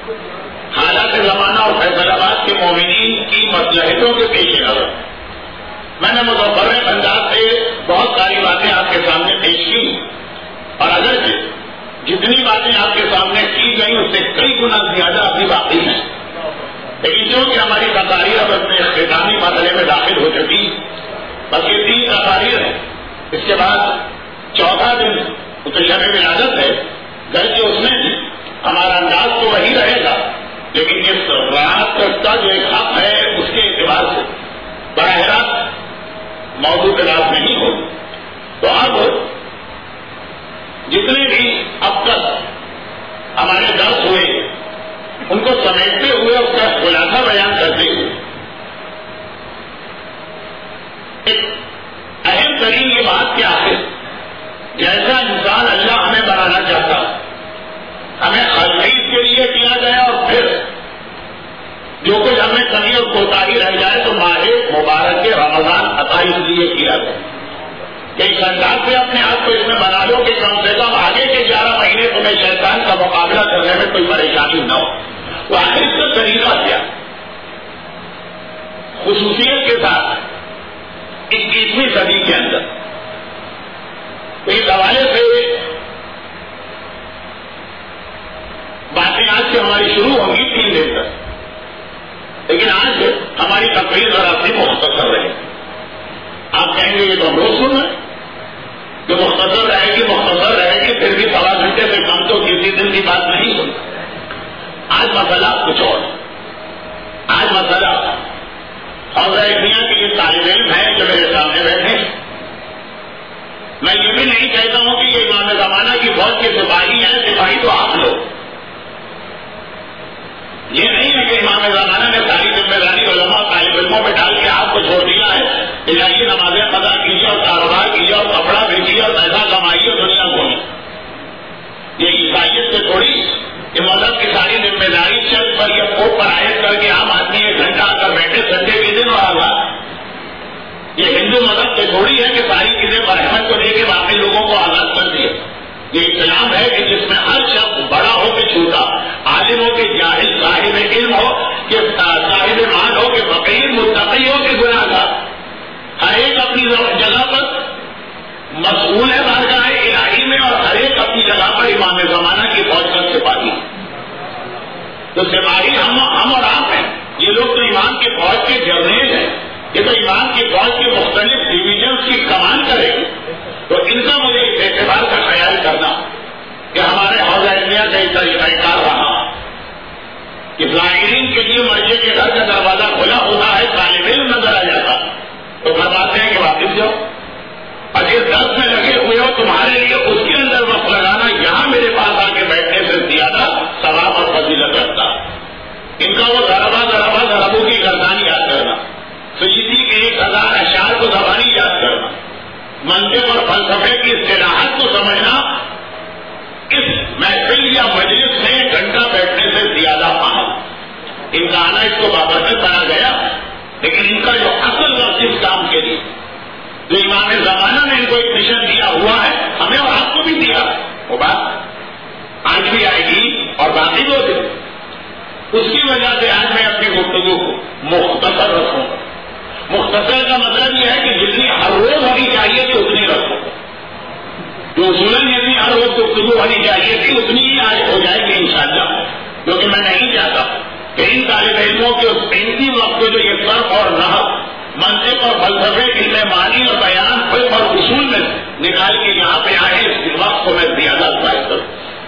حالات زمانہ اور فیصل آباد کے مومنین کی مصلحتوں کے پیش نظر میں نے متفرق انداز سے بہت ساری باتیں آپ کے سامنے پیش کی، اور اگرچہ جتنی باتیں آپ کے سامنے کی گئی اس سے کئی گنا زیادہ ابھی باقی ہیں، لیکن چونکہ ہماری تقاریر اب اپنے اختتامی مرحلے میں داخل ہو چکی، بس یہ 3 تقاریر ہیں، اس کے بعد چوتھا دن شب ولادت ہے، گرچہ اس میں بھی ہمارا انداز تو وہی رہے گا، لیکن اس رات کا جو ایک حق ہے اس کے اعتبار سے براہ راست موضوع تلاش نہیں ہو، تو اب جتنے بھی اب تک ہمارے درس ہوئے ان کو سمیٹتے ہوئے اس کا خلاصہ بیان کرتے ہوئے ایک اہم ترین یہ بات کیا ہے، جیسا انسان اللہ ہمیں بنانا چاہتا ہمیں خلقیت کے لیے کیا گیا، اور پھر جو کچھ ہمیں کمی اور کوتاہی رہ جائے تو ماہ مبارک رمضان عطا اس لیے کیا گیا کہ اس انداز سے اپنے آپ کو اس میں بنا لو کہ کم سے کم آگے کے 11 مہینے تمہیں شیطان کا مقابلہ کرنے میں کوئی پریشانی نہ ہو۔ تو آخر اس کا طریقہ کیا خصوصیت کے ساتھ 21ویں صدی کے اندر، تو اس حوالے سے باتیں آج سے ہماری شروع ہوں گی 3 دن تک، لیکن آج ہماری تقریر ذرا سی مختصر رہے گی۔ آپ کہیں گے یہ تو ہم روز سن رہے ہیں کہ مختصر رہے گی، پھر بھی 1.25 گھنٹے سے کم تو کسی دن کی بات نہیں سن۔ آج مسئلہ کچھ اور، آج مسئلہ حوضہ علمیہ کے یہ طالب علم ہیں جو میرے سامنے بیٹھے ہیں، میں یہ بھی نہیں کہتا ہوں کہ یہ امام زمانہ کی فوج کے سپاہی ہیں، سپاہی تو آپ لوگ، یہ نہیں ہے کہ امام زمانہ نے ساری ذمہ داری علماء طالب علموں میں ڈال کے آپ کو چھوڑ دیا ہے کہ جائیے نمازیں قضا کیجیے اور کاروبار کیجیے اور کپڑا بیچیے اور پیسہ کمائیے دنیا کو۔ یہ عیسائیت سے تھوڑی کہ مذہب کی ساری ذمہ داری چند پر یا کوٹ پر عائد کر کے عام آدمی 1 گھنٹہ آ کر بیٹھے سنڈے کے دن اور آزاد۔ یہ ہندو مذہب سے تھوڑی ہے کہ ساری چیزیں برحمت کو دے کے باقی لوگوں کو آزاد کر دیے۔ یہ اسلام ہے کہ جس میں ہر شخص بڑا ہو کہ چھوٹا، عالم ہو کہ جاہل، صاحب علم ہو کہ صاحب مال ہو کہ فقیر، متقی ہو کہ گناہگار، ہر ایک اپنی جگہ پر مسئول ہے بارگاہ الہی میں، اور ہر ایک اپنی جگہ پر امام زمانہ کی فوج کا سپاہی۔ تو سپاہی ہم اور آپ ہیں، یہ لوگ تو امام کی فوج کے جرنیل ہیں، یہ تو امام کی فوج کے مختلف ڈویژنز کی کمان کرے گی۔ تو ان کا مجھے اس اعتبار کا خیال کرنا کہ ہمارے حوضہ علمیہ کا ایک طریقہ کار رہا کہ زائرین کے لیے مسجد کے گھر کا دروازہ کھلا ہوتا ہے، طالب علم نظر آ جاتا تو فرماتے ہیں کہ واپس جاؤ، اور جس درس میں لگے ہوئے ہو تمہارے لیے اس کے اندر وقت لگانا یہاں میرے پاس آ کے بیٹھنے سے زیادہ ثواب اور فضیلت رکھتا۔ ان کا وہ ضربوں کی گردانی یاد کرنا، سیدی کے 1000 اشعار کو زبانی یاد کرنا، منطق اور فلسفے کی اصطلاحات کو سمجھنا اس محفل یا مجلس میں 1 گھنٹہ بیٹھنے سے زیادہ اہم۔ ان کا آنا اس کو بابرکت بنا گیا، لیکن ان کا جو اصل وقت اس کام کے لیے جو امام زمانہ نے ان کو ایک مشن دیا ہوا ہے، ہمیں اور آپ کو بھی دیا، وہ بات آج بھی آئے گی اور باقی 2 دن۔ اس کی وجہ سے آج میں اپنی گفتگو کو مختصر رکھوں گا۔ مختصر کا مطلب یہ ہے کہ جتنی ہر روز ہونی چاہیے تھی اتنی رکھوں گا، جو اصولاً جتنی ہر روز گفتگو ہونی چاہیے تھی اتنی ہی آج ہو جائے گی انشاءاللہ، کیونکہ میں نہیں چاہتا کہ ان طالب علموں کے اس قیمتی وقت کو جو یہ صرف اور نحو، منطق اور فلسفے، علم معنی اور بیان، فقہ اور اصول میں نکال کے یہاں پہ آئے، اس وقت کو میں زیادہ ضائع کروں۔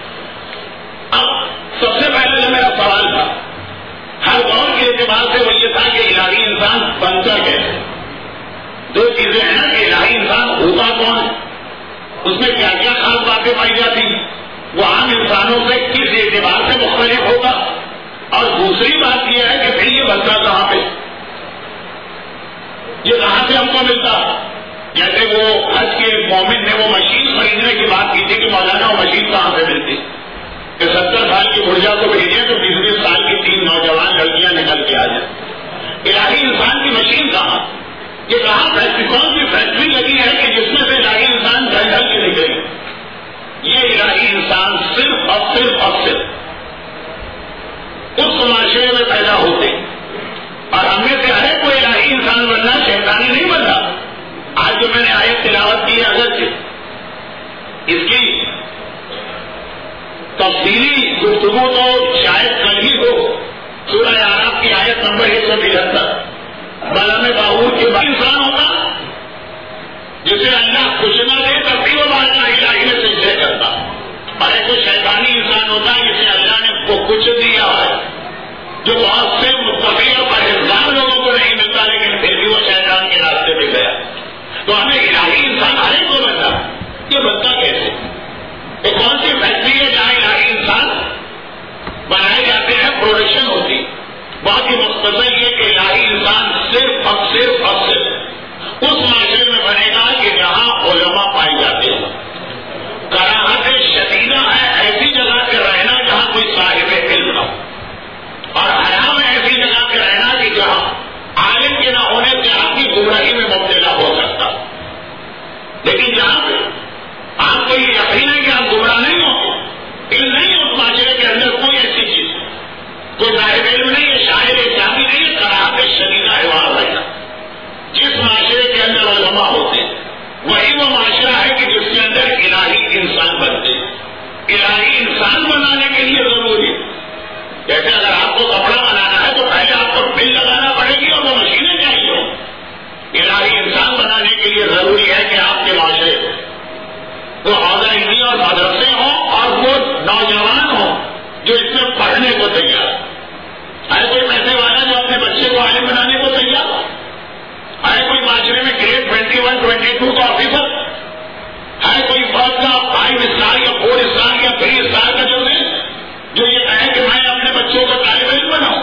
اب سب سے پہلے جو میرا سوال تھا ہر دور کے اعتبار سے وہ یہ تھا کہ الہی انسان بنتا کیسے؟ 2 چیزیں ہیں نا کہ الہی انسان ہوگا کون، اس میں کیا کیا خاص باتیں پائی جاتی، وہ عام انسانوں سے کس اعتبار سے مختلف ہوگا، اور دوسری بات یہ ہے کہ پھر یہ بنتا کہاں پہ، یہ کہاں سے ہم کو ملتا۔ جیسے وہ حج کے مومن نے وہ مشین خریدنے کی بات کی تھی کہ مولانا وہ مشین کہاں سے ملتی، کہ 70 سال کی بڑھیا کو بھیجیں تو 20 سال کی 3 نوجوان لڑکیاں نکل کے آ جائیں۔ الہی انسان کی مشین کہاں، یہ کہاں فیکٹری، کون سی فیکٹری لگی ہے کہ جس میں سے الہی انسان ڈھل ڈھل کے نکلے؟ یہ الہی انسان صرف اور صرف اس معاشرے میں پیدا ہوتے اور ہم میں سے ہر ایک کو الہی انسان بننا شیطانی نہیں بننا. آج جو میں نے آیت تلاوت کی ہے اگرچہ اس کی تفصیلی گفتگو تو شاید کل ہی ہو. سورہ اعراف کی آیت نمبر 173 بلام باہور کے بعد انسان ہوگا جسے اللہ خوش نہ دے تب بھی وہ بادشاہ الہی میں سجدے کرتا. اور ایک تو شیطانی انسان ہوتا ہے جسے اللہ نے وہ کچھ دیا ہے جو بہت سے متقی اور پرہیزگار لوگوں کو نہیں ملتا لیکن پھر بھی وہ شیطان کے راستے پہ گیا. تو ہمیں الہی انسان ہر ایک کو بنتا. یہ بنتا کیسے؟ یہ کون سی فیکٹری ہے جہاں الہی انسان بنائے جاتے ہیں پروڈکشن ہوتی. بہت ہی مختصر یہ کہ الہی انسان صرف اس معاشرے میں بنے گا کہ جہاں علماء پائے جاتے ہیں. کراہت شدیدہ ہے ایسی جگہ پہ رہنا جہاں کوئی صاحب علم نہ ہو اور حرام ایسی جگہ پہ رہنا کہ جہاں عالم کے نہ ہونے سے آدمی گمراہی میں مبتلا ہو سکتا. لیکن جہاں پہ آپ کو یہ یقین ہے کہ آپ گمراہ نہیں ہو علم نہیں ہے اس معاشرے کے اندر کوئی ایسی چیز کوئی صاحب علم نہیں ہے شاعر اسلامی نہیں ہے کراہت شدیدہ ہے وہاں رہنا. جس معاشرے کے اندر علماء ہوتے ہیں وہی وہ معاشرہ ہے کہ جس کے اندر الہی انسان بنتے ہیں. الہی انسان بنانے کے لیے ضروری جیسے اگر آپ کو کپڑا بنانا ہے تو پہلے آپ کو مل لگانا پڑے گی اور وہ مشینیں چاہیے ہو. الہی انسان بنانے کے لیے ضروری ہے کہ آپ کے معاشرے وہ حوضہ علمی اور مدرسے ہوں اور وہ نوجوان ہوں جو اس میں پڑھنے کو تیار ہے. کوئی پیسے والا جو اپنے بچے کو عالم بنانے کو تیار ہے. کوئی معاشرے میں گریڈ 21 22 کا آفیسر ہے. کوئی فوج کا 5 اسٹار یا 4 اسٹار یا 3 اسٹار کا جو یہ کہے کہ میں اپنے بچوں کو طالب علم بناؤں.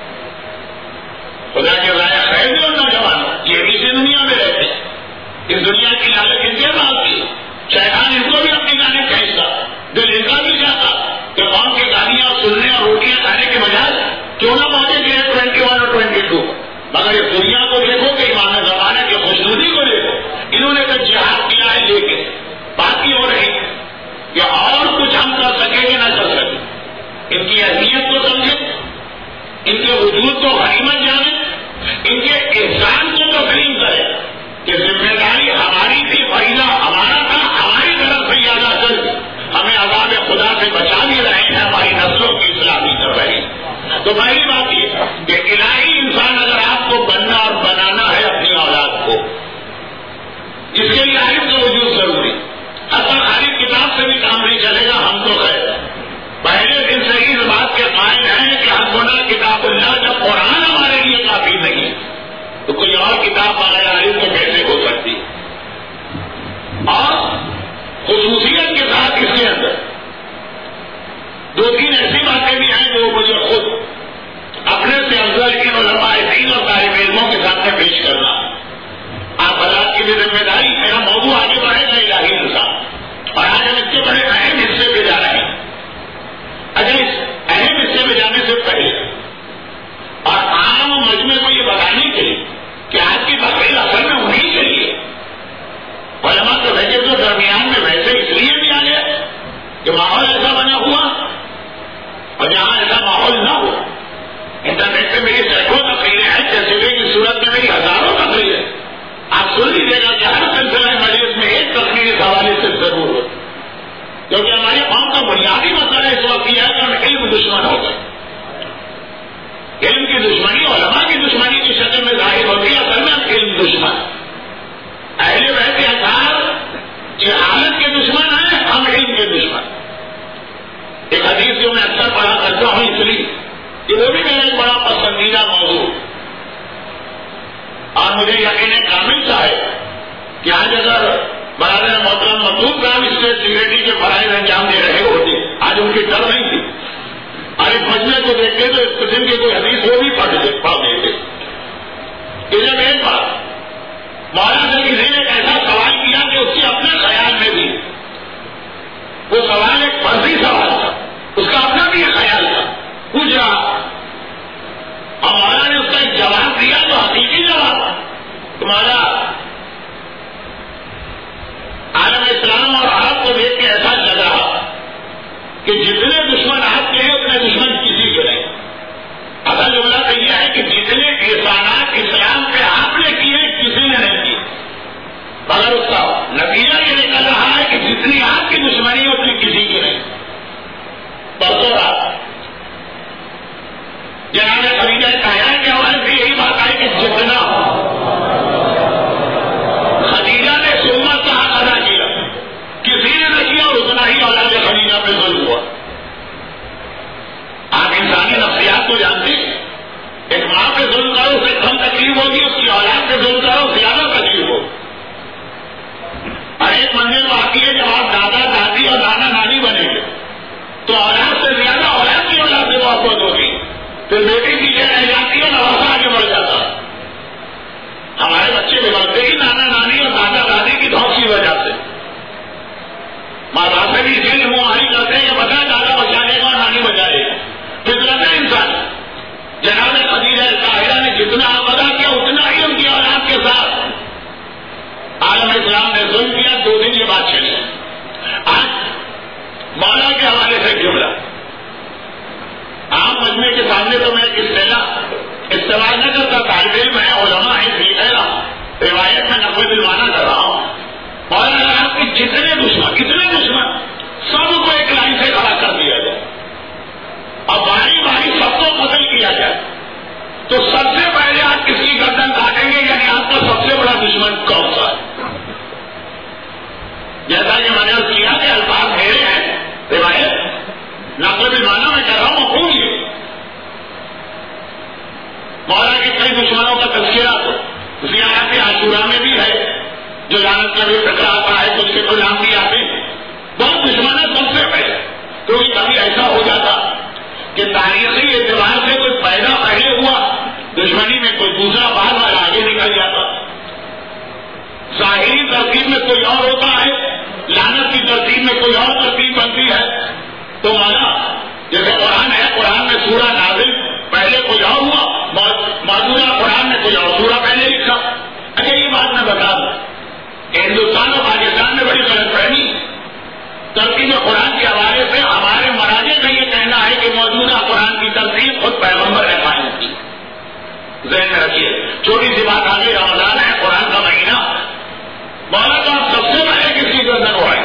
خدا کے رائے خیر بھی اور نوجوان یہ بھی اسی دنیا میں رہتے ہیں. اس دنیا کی لالچ ان کے بعد کی شیطان ان کو بھی اپنی گانے کھینچتا دل ان کا بھی جاتا کہ قوم کی گالیاں سننے اور روٹیاں کھانے کے بجائے کیوں نہ پہنچے گریڈ 21 اور 22. مگر اس دنیا کو دیکھو کہ ایمان زمانہ کی خوشنودی کو دیکھو. انہوں نے تو جہاد کیا ہے لے کے بات ہی ہو رہی کہ اور کچھ ہم کر سکیں کہ نہ کر سکیں. ان کی اہمیت کو سمجھیں, ان کے وجود کو غنیمت جانیں, ان کے احسان کو تسلیم کریں کہ ذمہ داری ہماری تھی, فریضہ ہمارا تھا, ہماری طرف سے زیادہ کر ہمیں عذاب خدا سے بچا بھی رہے ہیں, ہماری نسلوں کی اصلاح بھی کر رہے ہیں. تو پہلی بات یہ کہ الہی انسان اگر آپ کو بننا اور بنانا ہے اپنی اولاد کو, اس کے لیے عالم کا وجود ضروری. اصل خالی کتاب سے بھی کام نہیں چلے گا. ہم تو خیر پہلے دن سے ہی اس بات کے قائل ہیں کہ حسبنا کتاب اللہ, جب قرآن ہمارے لیے کافی نہیں تو کوئی اور کتاب بغیر عالم تو کیسے ہو سکتی. اور خصوصیت کے ساتھ اس کے اندر 2-3 ایسی باتیں بھی ہیں جو مجھے خود اپنے سے افضل کے علماء دین اور طالب علموں کے سامنے پیش کرنا. آپ حضرات کی بھی ذمہ داری. میرا موضوع آگے بڑھے گا الہی انسان, اور آج ہم اس کے بڑے اہم حصے پہ جا رہے ہیں. اگر اس اہم حصے میں جانے سے پہلے اور عام مجمع کو یہ بتانے کے لیے کہ آج کی تقریر اصل میں ہونی چاہیے. علماء تو ویسے تو درمیان میں ویسے اس لیے بھی آ گیا کہ ماحول ایسا بنا ہوا, اور جہاں ایسا ماحول نہ ہو. انٹرنیٹ پہ میری سینکڑوں تقریریں ہیں, جیسے کی صورت میں میری ہزاروں تقریریں. آپ سن لیجیے گا کہ ہر سلسلہ مجلس میں ایک تقریر اس حوالے سے ضرور ہو, کیونکہ ہماری قوم کا بنیادی مسئلہ اس وقت یہ ہے کہ ہم علم دشمن ہو گئے. علم کی دشمنی علماء کی دشمنی کی شکل میں ظاہر ہوتی ہے. اصل میں ہم علم دشمن, اہل بیت اطہار جہالت کے دشمن ہیں, ہم علم کے دشمن. ایک حدیث جو میں اکثر پڑھا کرتا ہوں اس لیے کہ وہ بھی میرا ایک بڑا پسندیدہ موضوع, اور مجھے یقین کامل کا ہے کہ آج اگر برادر محترم مطلوب صاحب اسٹیٹ سیکرٹری کے فرائض انجام دے رہے ہوتے, آج ان کی ڈر نہیں تھی. اور اس مجمع کو دیکھتے تو اس قسم کی کوئی حدیث وہ بھی پڑھ دیتے. جب ایک بات مولانا سے کسی نے ایک ایسا سوال کیا کہ اس کے اپنے خیال میں بھی وہ سوال ایک فرضی سوال تھا, اس کا اپنا بھی ایک خیال تھا, پوچھ رہا, اور مولانا نے اس کا ایک جواب دیا جو حقیقی جواب تھا. تمہارا عالم اسلام اور عرب کو دیکھ کے ایسا لگ رہا کہ جتنے دشمن آپ کے ہیں اتنے دشمن کسی کے نہیں. جناب خدیجہ طاہرہ کے حوالے سے یہی بات آئی کہ جتنا خدیجہ نے سنت کا حق ادا کیا کسی نے نہ کیا اور اتنا ہی اولاد خدیجہ پہ ظلم ہوا. آپ انسانی نفسیات کو جانتے ہیں. ایک ماں پہ ظلم کرو اسے کم تکلیف ہوگی, اس کی اولاد پہ ظلم کرو زیادہ تکلیف ہوگی. اور ایک منزل تو آتی ہے جب آپ دادا دادی اور نانا نانی بنیں گے تو اولاد سے زیادہ اولاد کی اولاد سے محبت ہوگی. پھر بیٹی پیچھے رہ جاتی ہے, نواسا آگے بڑھ جاتا. ہمارے بچے بگڑتے ہی نانا نانی اور دادا دادی کی دھوک کی وجہ سے. ماں باپ سے بھی اسی لیے منہاری کرتے ہیں کہ بتا دادا بچا لے گا اور نانی بچا لے گا. فطرت ہے انسان. جناب خدیجہ طاہرہ نے جتنا ادا کیا اتنا ہی ان کی اولاد کے ساتھ عالم اسلام نے ظلم کیا. 2 دن یہ بات چلی. آج مولا کے حوالے سے جملہ عام مجمع کے سامنے تو میں استعمال نہ کرتا. طالب علم ہے, علماء ہیں, ٹھیک ہے نا, روایت میں نقل بالمعنی کر رہا ہوں. مولانا آپ کے جتنے دشمن سب کو ایک لائن سے کھڑا کر دیا جائے اور باری باری سب کو قتل کیا جائے. تو سب سے پہلے آپ کس کی گردن کاٹیں گے, یعنی آپ کا سب سے بڑا دشمن کون سا ہے؟ جیسا کہ میں نے کیا کہ الفاظ میرے ہیں, روایت نقل بالمعنی میں کر رہا ہوں. پوچھیے مولا کے کئی دشمنوں کا تذکرہ تو زیارت عاشورہ میں بھی ہے, جو لعنت کا بھی ٹکرا آتا ہے, کچھ کے تو نام بھی آتے ہیں. بہت دشمن ہے سب سے پہلے. تو کبھی ایسا ہو جاتا کہ تاریخی اعتبار سے کوئی پیدا پہلے ہوا دشمنی میں, کوئی دوسرا بعد والا آگے نکل جاتا. ظاہری ترتیب میں کوئی اور ہوتا ہے, لعنت کی ترتیب میں کوئی اور ترتیب بنتی ہے. تو مولا جیسے قرآن ہے, قرآن میں سورہ نازل پہلے کوئی اور ہوا, موجودہ قرآن میں کوئی اور سورہ پہلے لکھا. اچھا یہ بات میں بتا دوں کہ ہندوستان اور پاکستان میں بڑی غلط فہمی ترتیب قرآن کے حوالے سے. ہمارے مراجع کا یہ کہنا ہے کہ موجودہ قرآن کی ترتیب خود پیغمبر نے قائم کی. ذہن میں رکھیے. چھوٹی سی بات آگے, رمضان ہے, قرآن کا مہینہ. مولا تو آپ سب سے پہلے کس کی گردن اڑائے؟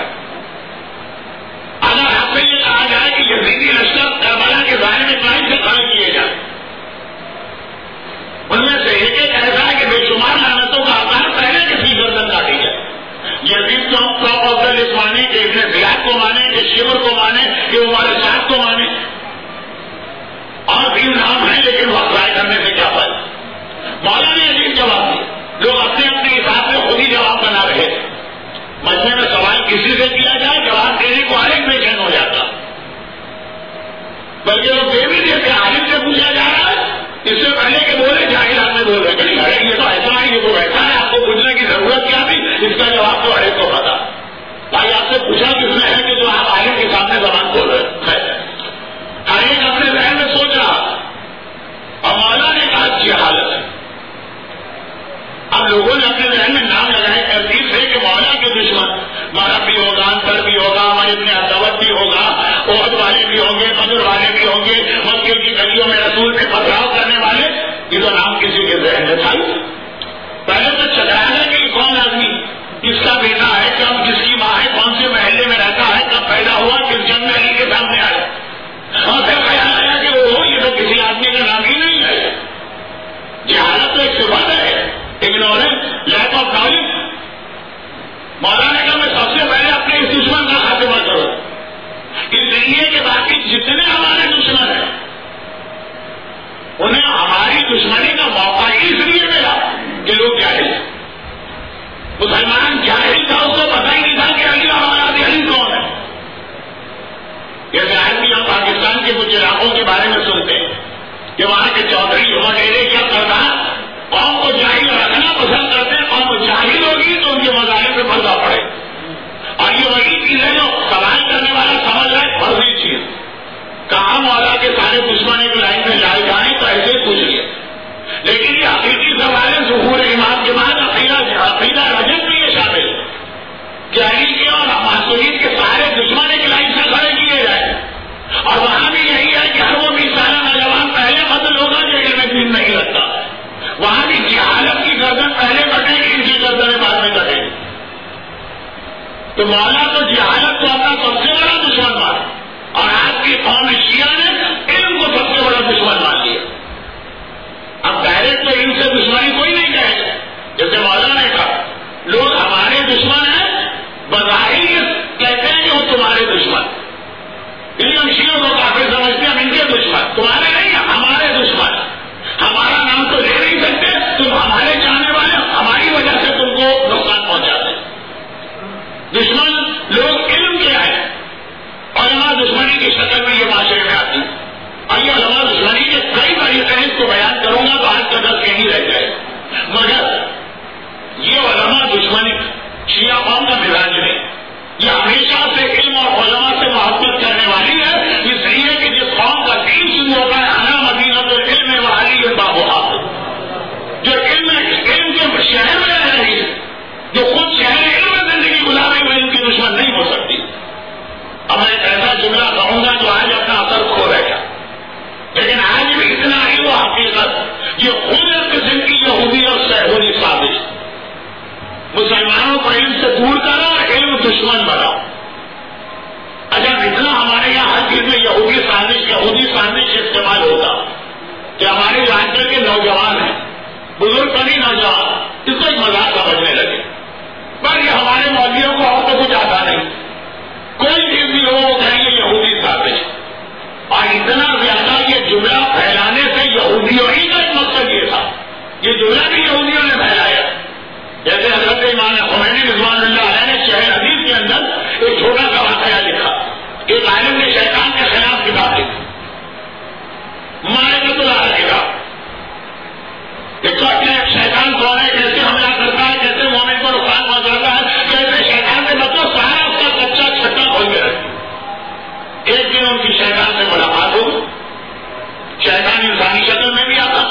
اگر آپ سے یہ کہا جائے کہ یزیدی لشکر کربلا کے بارے میں قائم سے کھڑے کیے جائیں, ان میں سے ایک ایسا ہے کہ بے شمار لعنتوں کا آکار پہلے کس کی گردن کاٹی جائے. یزید کو ہم ٹاپ آف دا لسٹ مانے, کہ ابن زیاد کو مانے, کہ شمر کو مانے, کہ عمر صاحب کو مانے, اور بھی نام ہے, لیکن وہ ٹرائی کرنے سے کیا فائدہ. مولا نے عجیب جواب دیا. لوگ اپنے اپنے حساب سے خود ہی جواب بنا رہے تھے. مجمع میں سوال کسی سے کیا جائے, جواب دینے کو ہر ایک بے چین ہو جاتا. بلکہ وہ دے بھی دیتے, عالم سے پوچھا جا رہا ہے اس سے پہلے کہ بولے جاہل آدمی بول رہے کہ یہ تو ایسا ہے, یہ تو ویسا ہے, آپ کو پوچھنے کی ضرورت کیا تھی, اس کا جواب تو ہر ایک کو پتا. بھائی آپ سے پوچھا کس نے ہے کہ جو آپ عالم کے سامنے زبان کھول رہے ہیں؟ ہر ایک اپنے ذہن میں سوچ رہا. اور مولا نے کہا جہالت ہے. اب لوگوں نے اپنے ذہن میں نام لگائے ترتیب سے کہ مولا کے دشمن مرب بھی ہوگا, انصر بھی ہوگا, ہمارے ابن عداوت بھی ہوگا, عہد والے بھی ہوں گے, بدر والے بھی ہوں گے, مکے کی گلیوں میں رسول پہ پتھراؤ کرنے والے. یہ تو نام کسی کے ذہن میں تھا. پہلے تو چکرایا ہے کہ کون آدمی, کس کا بیٹا ہے, کب کس کی ماں ہے, کون سے محلے میں رہتا ہے, کب پیدا ہوا, کس جنگ میں علی کے سامنے آیا. اور پھر خیال آیا کہ وہ یہ تو کسی آدمی کا نام ہی نہیں ہے. جہالت تو ایک صفت ہے, اگنورنس, لیک آف نالج. مولا نے کہا میں سب سے پہلے اپنے اس دشمن کا خاتمہ کروں, اس لیے کہ باقی جتنے ہمارے دشمن ہیں انہیں ہماری دشمنی کا موقع ہی اس لیے ملا کہ لوگ جاہل ہیں. مسلمان جاہل تھا, اس کو پتہ ہی نہیں تھا کہ علی ہمارا علی کون ہے. جیسے آج بھی ہم پاکستان کے کچھ علاقوں کے بارے میں سنتے ہیں کہ وہاں کے چودھری وغیرہ کیا کردار قوم کو جاہل رکھنا پسند کرتے ہیں. قوم جاہل ہوگی تو ان کے مذاہب پہ پردہ پڑے. اور یہ وہی چیز ہے جو سوال کرنے والا سمجھ رہا ہے فرضی چیز. کہاں مولا کے سارے دشمن ایک لائن میں لائے جائیں تو ایسے ہی پوچھ لیے. لیکن یہ حقیقی سوال ہے ظہور امام کے بعد عقیدہ رجب بھی یہ شامل ہے کہ علی کے اور معصومین کے سارے دشمن ایک لائن سے کھڑے کیے جائیں. اور وہاں بھی یہی ہے کہ ہر وہ بھی سارا نوجوان پہلے قتل ہوگا جو علم میں دین نہیں رکھتا. وہاں بھی جہالت کی گردن پہلے کٹے گی, ان کی گردنیں بعد میں کٹے گی. تو مولا تو جہالت کو اپنا سب سے بڑا دشمن مان, اور آج کی قوم شیعہ نے علم کو سب سے بڑا دشمن مان لیا. اس کو بیان کروں گا تو آج کا درس یہیں رہ جائے. مگر یہ علماء دشمنی شیعہ قوم کا مزاج نہیں. یہ ہمیشہ سے علم اور علماء سے محبت کرنے والی ہے. یہ صحیح ہے کہ جس قوم کا دین شروع ہوتا ہے انا مدینہ تو علم وعلی بابوہا، جو علم کے شہر میں رہ رہی ہے، جو خود شہر علم میں زندگی گزارے ہوئے ان کی دشمن نہیں ہو سکتی. اب میں ایک ایسا جملہ کہوں گا جو آج اپنا اثر کھو رہے گا، لیکن آج بھی اتنا ہی وہ حقیقت یہ خود ایک قسم کی یہودی اور سیہونی سازش. مسلمانوں کو علم سے دور کرو اور علم دشمن بناؤ. اچھا اتنا ہمارے یہاں ہر چیز میں یہودی سازش استعمال ہوگا کہ ہمارے علاقے کے نوجوان ہیں، بزرگ بنی نوجوان اس کو ایک مذاق سمجھنے لگے. پر یہ ہمارے مولویوں کو اور تو کچھ آتا نہیں، کوئی چیز بھی ہو وہ کہیں گے یہودی سازش. اور اتنا زیادہ یہ جملہ پھیلانے سے یہودیوں ہی کا ایک مقصد یہ تھا. یہ جملہ بھی یہودیوں نے پھیلایا. جیسے حضرت امام خمینی رضوان اللہ علیہ نے شہر حدیث کے اندر ایک چھوٹا سا واقعہ لکھا. ایک عالم نے شیطان کے خلاف کتاب لکھی، مائدۃ العارفہ. دیکھو اپنے شیطان کون ہے، کیسے حملہ کرتا ہے، کیسے مومن کو نقصان پہنچاتا ہے، کیسے شیطان سے بچو سارا اس کا کچا چھٹا کھول کے رکھے. ایک دن ان کی شیطان سے ملاقات ہوئی. شیطان انسانی شکل میں بھی آتا،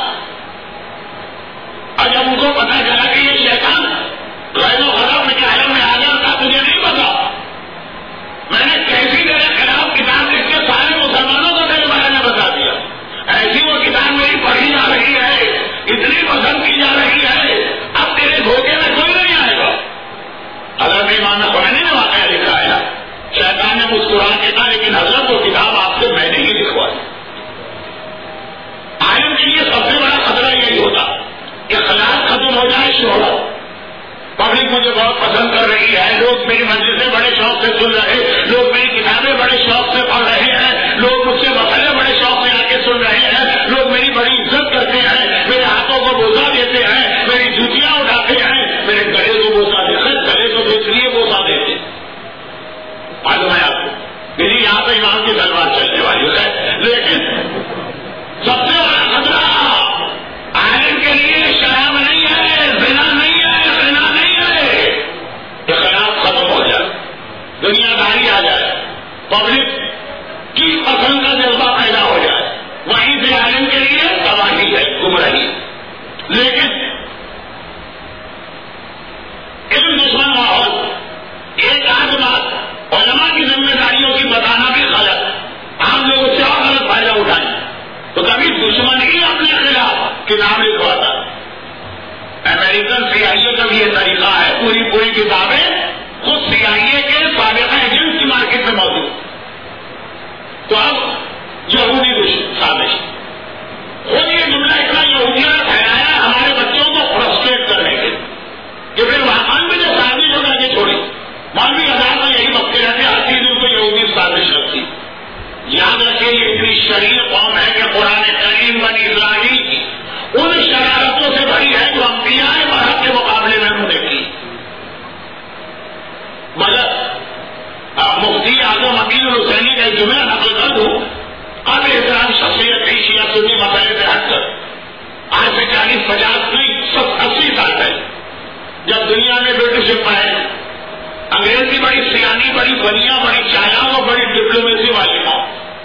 اور جب ان کو پتا چلا کہ یہ شیطان غیب و غضب کے عالم میں حاضر تھا، تجھے نہیں پتا میں نے کیسی تیرے خلاف کتاب لکھ کے سارے مسلمانوں کو تیرے بارے میں بتا دیا. ایسی وہ کتاب میری پڑھی جا رہی ہے، اتنی پسند کی جا رہی ہے، اب تیرے دھوکے میں کوئی نہیں آئے گا. حضرت امام خمینی نے واقعہ لکھا ہے. شیطان نے مسکرا کے کہا لیکن حضرت وہ کتاب آپ سے میں نے ہی لکھوائی. عالم کے لیے سب سے بڑا خطرہ یہی ہوتا اخلاق ختم ہو جائے. شہرت، پبلک مجھے بہت پسند کر رہی ہے، لوگ میری مجلسیں بڑے شوق سے سن رہے، لوگ میری کتابیں بڑے شوق سے پڑھ رہے ہیں، لوگ مجھ سے مسئلے بڑے شوق سے آ کے سن رہے ہیں، لوگ میری بڑی عزت کرتے ہیں، میرے ہاتھوں کو بوسا دیتے ہیں، میری جوتیاں اٹھاتے ہیں، میرے گلے کو بوسا دیتے ہیں. گلے کو اس لیے بوسا دیتے معلوم ہے آپ کو میری یہاں پہ امام کی تلوار چلنے والی ہے. لیکن سب سے بڑا خطرہ عالم کے لیے شراب نہیں ہے، زنا نہیں ہے، زنا نہیں ہے. اخلاق ختم ہو جائے، دنیا داری آ جائے، پبلک کی پسند کا جذبہ پیدا ہو جائے، وہیں سے عالم کے لیے تباہی ہے، گمراہی. لیکن علم دشمن ماحول. ایک آدھ بات علماء کی ذمہ داریوں کی بتانا بھی غلط. عام لوگ اس سے اور غلط فائدہ اٹھائیں تو کبھی دشمن ہی اپنے خلاف کتاب لکھواتا. امریکن CIA کا بھی یہ طریقہ ہے، پوری کتابیں خود CIA کے سابقہ ایجنٹ کی مارکیٹ میں موجود. تو اب یہودی سازش، خود یہ جملہ اتنا یہودیوں نے پھیلایا ہمارے بچوں کو فرسٹریٹ کرنے کے کہ پھر واقعات میں جو سازش ہو کر کے چھوڑی. مولوی آزاد میں یہی بکتے رہتے، ہر چیز ان کو یہودی سازش لگتی. یاد رکھیں یہ اتنی شریر قوم ہے کہ قرآن کریم بنی اسرائیل کی ان شرارتوں سے بھری ہے جو انبیاء برحق کے مقابلے میں انہوں نے کی. مگر مفتی اعظم امین الحسینی کا جملہ نقل کر دوں. اب احترام شخصیت کی شیعہ سنی مسئلے سے ہٹ کر آج سے 40 50 نہیں 80 سال پہلے جب دنیا میں برٹشپ آئے، انگریزی بڑی سیانی، بڑی بنیا، بڑی چالاک اور بڑی ڈپلومیسی والی تھا.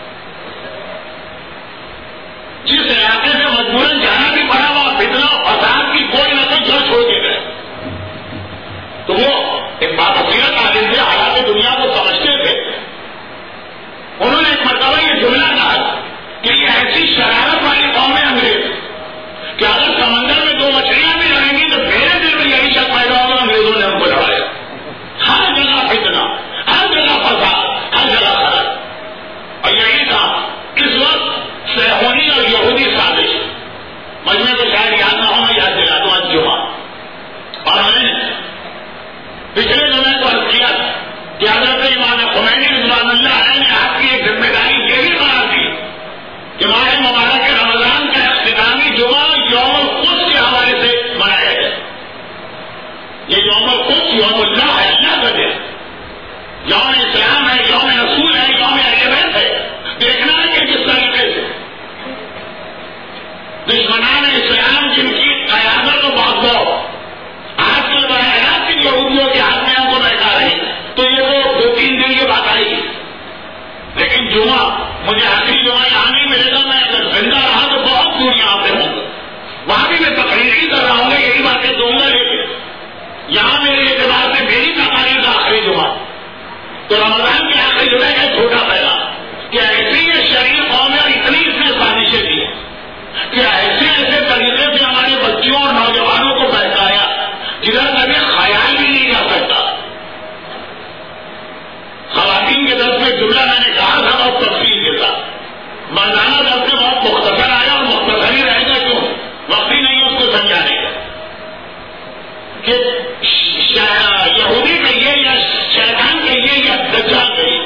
جس علاقے سے مجبوراً جانا بھی پڑا وہاں فتنہ اور فساد کی کوئی نہ کوئی جڑ چھوڑ کے گئے. تو وہ ایک باصیرت عالم تھے، حالات دنیا کو سمجھتے تھے. انہوں نے ایک مرتبہ یہ جملہ کہا کہ یہ ایسی شرارت والی قوم ہے انگریز کہ اگر سمندر میں 2 مچھلیاں بھی رہیں گی تو میرے دل میں یہی شک پیدا ہوگا انگریزوں نے ہم کو لڑایا. ہر جگہ فتنہ، ہر جگہ فساد، ہر جگہ خراب. اور یہی تھا اس وقت سیہونی اور یہودی سازش. مجمع کو شاید یاد نہ ہو، میں یاد دلا دوں آج جمعہ. اور ہم نے پچھلے جمعے کو عرض کیا کہ حضرت امام خمینی رضوان اللہ علیہ نے آپ کی ایک ذمہ داری یہ بھی قرار دی کہ ماہ مبارک رمضان کا اختتامی جمعہ یوم القدس کے حوالے سے منایا جائے. یہ یوم القدس یوم اللہ ہے، اللہ کا دن، یوم اسلام ہے، یوم رسول ہے، یوم اہل بیت ہے. دیکھنا ہے کہ کس طریقے سے دشمنان اسلام جن کی قیادت و بغض آج کل براہ راست یہودیوں کے ہاتھ میں ہم کو بیٹھا رہے، تو یہ تو 2-3 دن کی بات آئی، لیکن جمعہ مجھے آخری جمعہ یہاں نہیں ملے گا، میں اگر زندہ رہا تو بہت دور یہاں پہ ہوں گا، وہاں بھی میں تقریر ہی کر رہا ہوں گا، یہی باتیں دوں گا، لیکن یہاں میرے اعتبار سے میری تقریر کا آخری جمعہ تو رمضان کے آخری جمعے کا چھوٹا پہلا کہ ایسی یہ شریف قوم ہے اور اتنی اس نے سازشیں کی کہ ایسے طریقے سے ہمارے بچوں اور نوجوانوں کو بہکایا جدھر کبھی خیال بھی نہیں جا سکتا. خواتین کے درس میں جملہ میں نے کہا تھا بہت تفصیل کے ساتھ، مردانہ درس میں بہت مختصر آیا اور مختصر ہی رہے گا، کیوں وقت ہی نہیں اس کو سمجھانے کا کہ یہودی کہیے یا شیطان کہیے یا دجال کہیے،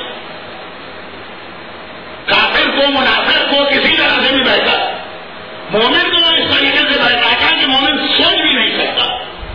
کافر کو منافق کو کسی طرح سے بھی بہتا، مومن کو اس طریقے سے بہتاتا کہ مومن سوچ بھی نہیں سکتا.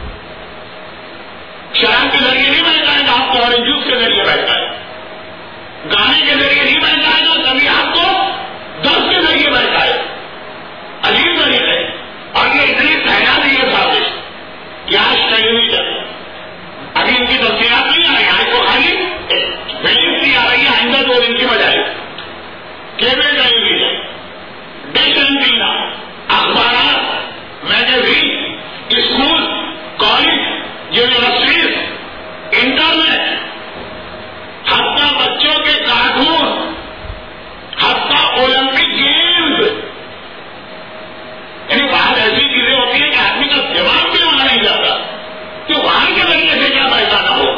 شراب کے ذریعے نہیں بہتائے گا آپ کو، اورنج جوس کے ذریعے بہتا ہے، گانے کے ذریعے نہیں بہتائے گا، کبھی آپ کو درس کے ذریعے بہتائے. عجیب طریقے، اور یہ اتنی خیال ہے یہ سازش کہ آج ٹیلی ویژن ابھی ان کی تفصیلات نہیں آ رہی، آج تو خالی فلم سی آ رہی ہے، آئندہ 2 دن کی بجائے cable television, dish antenna, اخبارات، magazine, school, college, universities, internet, حتیٰ بچوں کے کارٹون، حتیٰ اولمپک گیمز، یعنی بات ایسی چیزیں ہوتی ہیں کہ آدمی کا دماغ بھی وہاں نہیں جاتا کہ وہاں کے ذریعے سے کیا بہتانا ہو.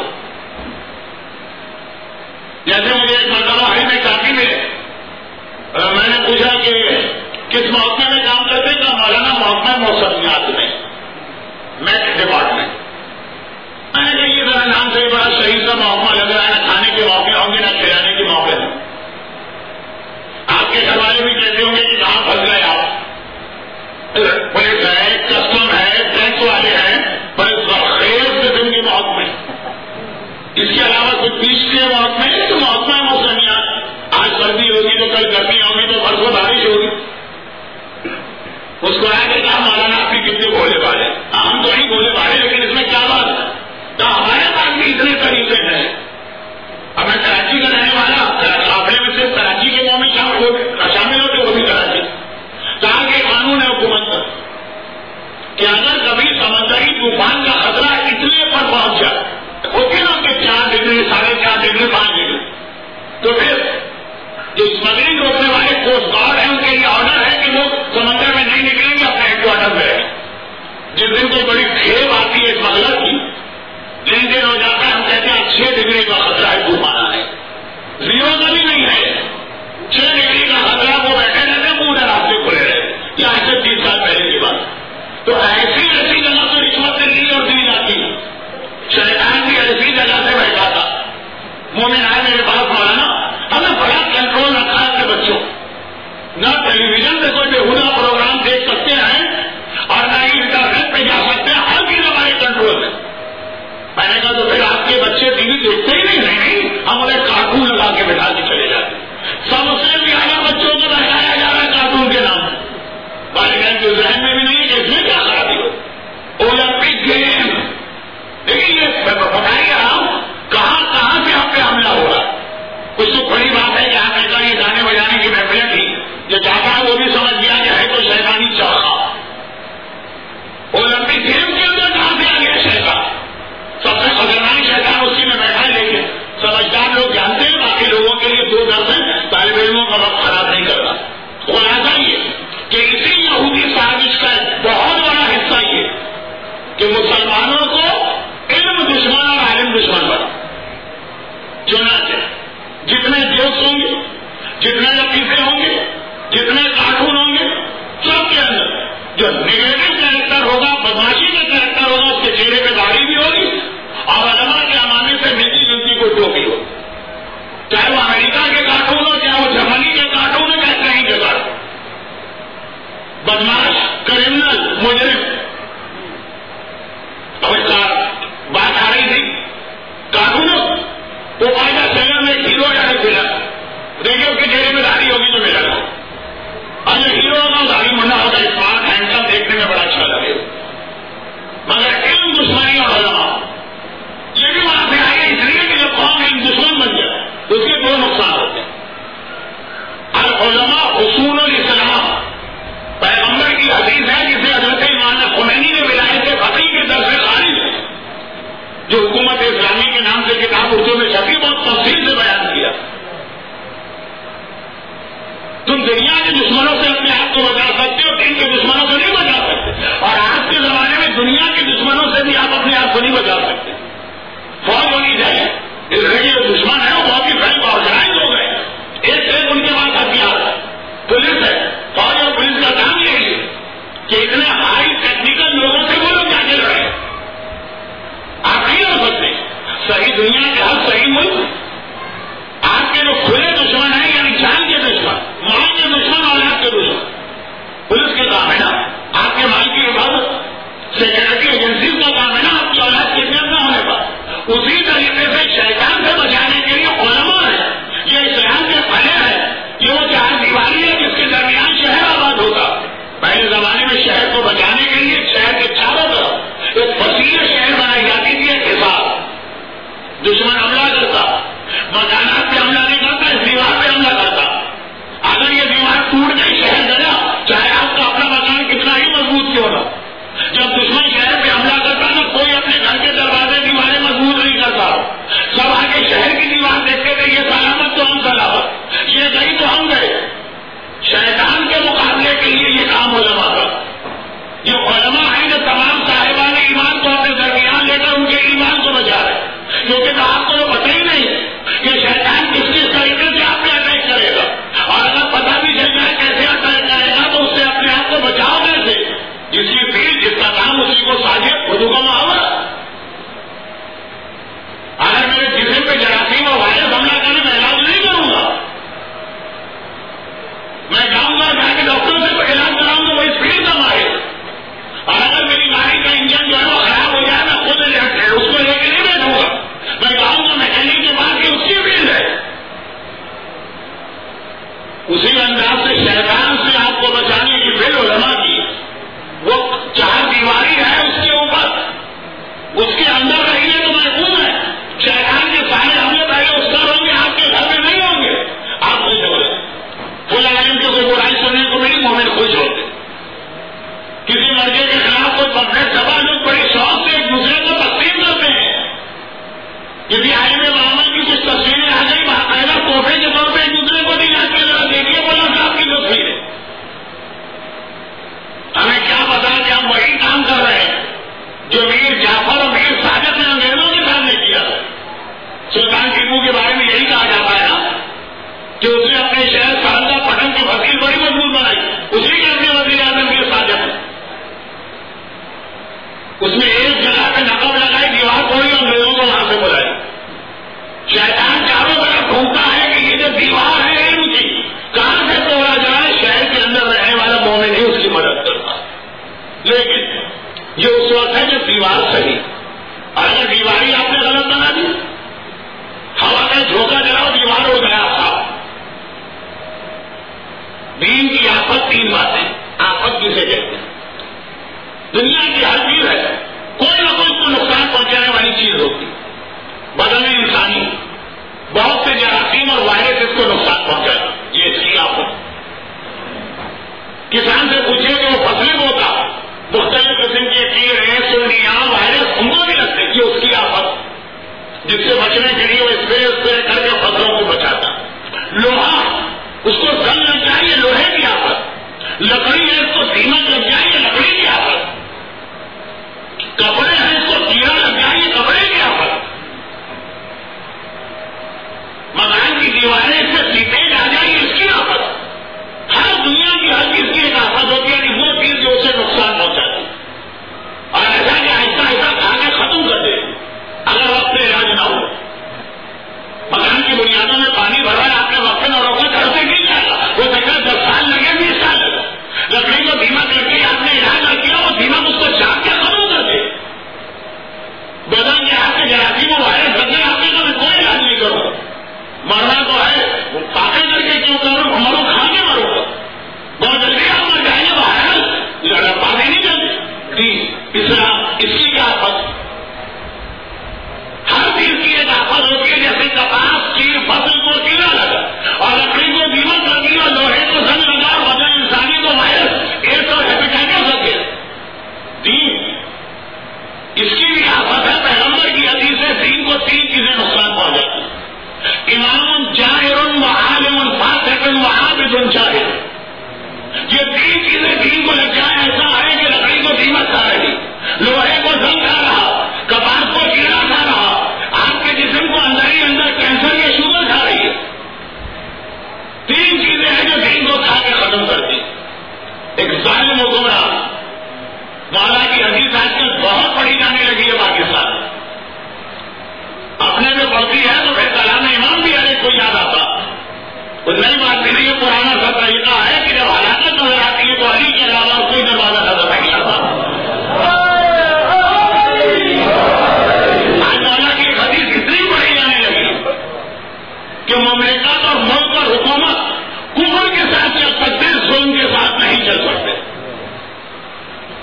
جیسے مجھے ایک مرتبہ حال میں کافی میں میں نے پوچھا کہ کس محکمے میں کام کرتے کا مولانا محکمہ موسمیات میں میٹ ڈپارٹمنٹ. میں نے کہا یہ ذرا نام سے بڑا شہید کا محکمہ لگ رہا ہے، نہ کھانے کے موقع ہوں گے نہ کھلانے کے موقع ہوں. آپ کے گھر والے بھی کہتے ہوں گے کہ کہاں پھنس گئے آپ، پولیس ہے، کسٹم ہے، ٹیکس والے ہیں، بڑے خیر قسم کے محکمے. اس کے علاوہ کچھ بیچ کے محکمے تو محکمہ موسمیات، آج سردی ہوگی تو کل گرمی ہوگی تو پرسوں بارش ہوگی. اس کو آیا کہ کہا مولانا آپ بھی کتنے بولے والے، ہم تو نہیں بولے والے، لیکن اس میں کیا بات ہے تو ہمارے پاس بھی اتنے طریقے ہیں. اب میں کراچی کا رہنے والا، قافلے میں صرف کراچی کے گاؤں میں شامل ہوتے وہ بھی کراچی. کہا کہ قانون ہے حکومت کا کہ اگر کبھی سمندری طوفان کا خطرہ اتنے پر پہنچ جائے، ہوتے نا کہ 4 ڈگری 4.5 ڈگری 5 ڈگری، تو پھر جو اسمگلنگ روکنے والے کوسٹ گارڈ ہیں ان کے لیے آرڈر ہے کہ وہ سمندر میں نہیں نکلیں گے، اپنے ہیڈ کوارٹر میں رہیں. جس دن کوئی بڑی کھیپ آتی ہے اسمگلر کی، جن دن ہو جاتا ہے ہم کہتے ہیں 6 ڈگری کا خطرہ ہے طوفان آنے، 0 کا بھی نہیں ہے، 6 ڈگری کا خطرہ، وہ بیٹھے رہتے ہیں پورے راستے کھلے رہے. یہ آج سے 30 سال پہلے کی بات. تو ایسی جگہ سے رشوت لی اور دی جاتی، شیطان بھی ایسی جگہ سے بیٹھا تھا. مومن آئے میرے پاس مولانا ہم نے بڑا کنٹرول رکھا ہے اپنے بچوں، نہ ٹیلی ویژن پہ کوئی بےہودہ پروگرام دیکھ سکتے ہیں اور نہ ہی انٹرنیٹ پہ جا سکتے ہیں، ہر چیز ہمارے کنٹرول میں. میں نے کہا تو پھر آپ کے بچے ٹی وی دیکھتے ہی نہیں، ہم انہیں کارٹون لگا کے بٹھا کے چلے جاتے. سب سے زیادہ بچوں کو بہلایا جا رہا ہے کارٹون کے نام. والدین کے ذہن میں بھی نہیں کہ اس میں کیا خرابی ہو. اولمپک گیم، لیکن یہ بتائیے آپ کہاں سے آپ پہ حملہ ہو رہا. کچھ تو بڑی بات ہے کہ آپ ایسا یہ گانے بجانے کی محفلیں تھی، جو چاہتا ہے وہ بھی سمجھ گیا کہ ہے تو شیطانی چاہا. اولمپک گیم کے اندر کہاں سے آ گیا شیطان؟ سب سے خطرناک شیطان اسی میں بیٹھا ہے. لیکن سمجھدار لوگ جانتے ہیں، باقی لوگوں کے لیے 2 درس ہیں، طالب علموں کا وقت خراب نہیں کرتا. خلاصہ یہ کہ اسی یہودی سازش کا ایک بہت بڑا حصہ یہ کہ مسلمانوں کو علم دشمن اور عالم دشمن بنا. چنانچہ جتنے جوکس ہوں گے، جتنے لطیفے ہوں گے، جتنے کارٹون ہوں گے، سب کے اندر جو نگیٹو کیریکٹر ہوگا، بدماشی کا کیریکٹر ہوگا، اس کے چہرے پہ داڑھی بھی ہوگی اور علماء کے امانے سے ملتی جلتی کوئی ٹوپی ہو. چاہے وہ امریکہ کے کارٹون ہو، چاہے وہ جرمنی کے کارٹون ہو، چاہے کہیں کے کارٹون. بدماش، کرمنل، مجرم. اب اس کا بات آ رہی تھی کارٹونوں، وہ فائدہ سیلر میں ہیرو یا نہیں ملا، دیکھیے اس کے چہرے میں داڑھی ہوگی تو ملا گا. اور جو ہیرو ہوگا داڑھی منڈا ہوگا، اسمارٹ کو بچانے کے لیے شہر کے چاروں طرف ایک فصیح شہر بنائی جاتی تھی، ایک حساب دشمن حملہ کرتا، مکانات پہ حملہ نہیں کرتا، اس دیوار پہ حملہ کرتا. اگر یہ دیوار ٹوٹ گئی شہر گیا، چاہے آپ کا اپنا مکان کتنا ہی مضبوط کیوں نہ. جب دشمن شہر پہ حملہ کرتا نا، کوئی اپنے گھر کے دروازے دیواریں مضبوط نہیں کرتا، سب آگے شہر کی دیوار دیکھتے تھے، یہ سلامت تو ہم سلامت، یہ گئی تو ہم گئے. شیطان کے مقابلے کے لیے یہ کام علماء کا. یہ علماء ہیں جو تمام صاحبان ایمان کو اپنے درمیان لے کر ان کے ایمان کو بچا رہے ہیں، کیونکہ آپ کو یہ پتہ ہی نہیں کہ شیطان کس طریقے سے آپ پہ اٹیک کرے گا، اور اگر پتہ بھی چل جائے کیسے اٹیک کرے گا تو اس سے اپنے آپ کو بچاؤ کیسے. جس کی فیل جس کا کام اسی کو سازش اردو کا محاورہ. اگر میرے جسم پہ جراثیم اور وائرس حملہ کرنے میں علاج نہیں کروں گا، میں جاؤں گا جا کے ڈاکٹر سے علاج کراؤں گا، وہ اس فیلڈ کا ماہر. اور اگر میری گاڑی کا انجن جو ہے وہ خراب ہو جائے، میں خود اس کو لے کے نہیں بیٹھوں گا، میں جاؤں گا میکینک کے پاس، اس کی فیلڈ ہے. اسی انداز سے شیطان سے آپ کو بچانے کی فیلڈ علماء کی. وہ چار دیواری ہے، اس کے اوپر اس کے اندر رہیے تو محفوظ ہے. شیطان کے سارے حملے پہلے اس کا ہوں گے، آپ کے گھر میں نہیں ہوں گے. آپ خوش ہو گئے، فل عالم کی کوئی برائی سننے کو ملی، مومن خوش ہوتے. کسی مرضے کے خلاف کوئی پمفلیٹ چھپا، لوگ بڑے شوق سے ایک دوسرے کو تقسیم کرتے ہیں. کسی عالم محمد کی کچھ تصویریں آ گئی، باقاعدہ تحفے کے طور پہ ایک دوسرے کو دی جاتی ہے، ذرا دیکھیے مولا صاحب کی تصویریں. ہمیں کیا پتا کہ ہم وہی کام کر رہے ہیں جو میر جعفر اور میر صادق نے انگریزوں کے سامنے کیا. سلطان ٹیپو کے بارے میں یہی کہا جاتا ہے نا کہ اس نے اپنے شہر سہرسہ پٹن کی فصیل بڑی مضبوط بنائی، اسی کے اپنے وزیر اعظم میر صادق نے. اس میں ایک جگہ پہ نقب لگائی، دیوار توڑی، انگریزوں کو وہاں سے بلائی. شیطان چاروں طرف ڈھونڈتا ہے کہ یہ جو دیوار ہے علم کی کہاں سے توڑا جائے، شہر کے اندر رہنے والا مومن ہی اس کی مدد کرتا. لیکن یہ اس وقت ہے جب دیوار صحیح، اور اگر دیواری آپ نے غلط بنا دی، ہوا کا جھونکا جلاؤ، دیوار اڑ گیا صاحب. دین کی آفت تین باتیں، آفت کسے کہتے ہیں؟ دنیا کی ہر چیز ہے، کوئی نہ کوئی کو نقصان پہنچانے والی چیز ہوتی. بدن انسانی بہت سے جراثیم اور وائرس اس کو نقصان پہنچائے، یہ اس کی آفت. کسان سے پوچھے کہ وہ فصلیں بوتا، مختلف قسم کے کیڑے، سنڈیاں، وائرس ان کو بھی لگتے، یہ اس کی آفت، جس سے بچنے کے لیے وہ اسپرے کر کے فصلوں کو بچاتا. لوہا، اس کو زنگ لگ جائے، یہ لوہے کی آفت. لکڑی ہے، اس کو دیمک لگ جائے، یہ لکڑی کی آفت. کپڑے ہیں، اس کو کیڑا لگ جائے، یہ کپڑے کی آفت. مکان کی دیواریں اس سے سیپیج آ جائیں، اس کی آفت. ہر دنیا کی ہر چیز کی ایک آفت ہوتی ہے، یعنی وہ چیز جو اسے نقصان پہنچاتی. اور ایسا کہ آہستہ آہستہ کھا کے ختم کر دے اگر وقت پہ علاج نہ ہو. مکان کی بنیادوں میں پانی بھرا ہے، آپ نے وقت نہ روکا، گھر سے نہیں جائے گا. وہ دیکھا 10 سال لگے، 20 سال لگا. لکڑی کو دیمک لگ گئی، آپ نے علاج نہ کیا، وہ دیمک اس کو چاک کے ختم کر دے. بدن کے آپ کے جراثیم و وائرس لگے، آپ نے کبھی کوئی علاج نہیں کرو. مرنا تو ہے، وہ پاکے کر کے کیوں کرو، مرو کھا کے مرو گا. بہت جلدی آپ مر جائیں گے، باہر پانے نہیں چلتی. اسلام اس کی کیا آفت؟ ہر چیز کی ایک آفت ہوتی ہے. جیسے کپاس کی فصل کو کیڑا لگا، اور لکڑی کو دیمک کر دیا، لوہے کو زنگ لگا، اور بدن انسانی کو وائرس، ایک تو ہیپیٹائٹس لگ گئے. دین اس کی بھی آفت ہے. پیغمبر کی حدیث ہے، دین کو 3 چیزیں نقصان پہنچاتی. امام جاہر و عالم فاسق و عابد جاہر. یہ 3 چیزیں دین کو لگ جائے، ایسا ہے کہ لکڑی کو دیمک کھا رہی، لوہے کو زنگ کھا رہا، کپاس کو کیڑا کھا رہا، آپ کے جسم کو اندر ہی اندر کینسر یا شوگر کھا رہی ہے. 3 چیزیں ہیں جو دین کو کھا کے ختم کرتی. ایک ظالم حکمران، مولا کی حدیث آج کل بہت پڑھی جانے لگی ہے پاکستان میں، اپنے میں پڑھتی ہے تو پھر کلام امام بھی ہر ایک کو یاد آتا. وہ نئی بات نہیں، یہ پرانا سا طریقہ ہے کہ جب ہلاکت نظر آتی ہے تو علی کے علاوہ کوئی دروازہ نظر نہیں آتا. آج مولا کی حدیث اتنی پڑھی جانے لگی کہ مملکت اور ملک اور حکومت کفر کے ساتھ چل سکتے، ظلم کے ساتھ نہیں چل سکتے.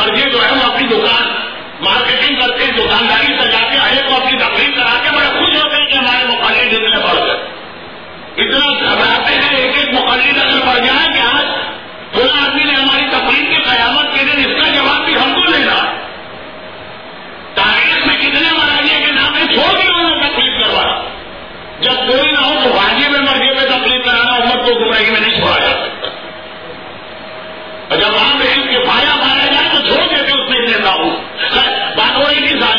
مرضی جو ہے وہ اپنی دکان مارکیٹنگ کرتے ہیں, دکانداری سجاتے ہیں, کو اپنی تقریر کراتے بڑے خوش ہوتے ہیں کہ ہمارے مقلد اتنے بڑھ گئے. اتنا گھبراتے ہیں ایک ایک مقلد اگر بڑھ جائے کہ آج فلاں آدمی نے ہماری تقریر کی قیامت کے دن اس کا جواب بھی ہم کو لینا. تاریخ میں کتنے مراجع کے نام ہے چھوڑ کے انہوں نے تقریر کروانا. جب کوئی نہ ہو تو واجب مرضی پہ تقریر کرانا امت کو گمراہی میں نہیں چھوڑا جا سکتا. اور جب وہاں پہ اس کے پایا مارا جائے تو چھوڑ دیتے اس میں دیتا ہوں. بات ہو رہی تھی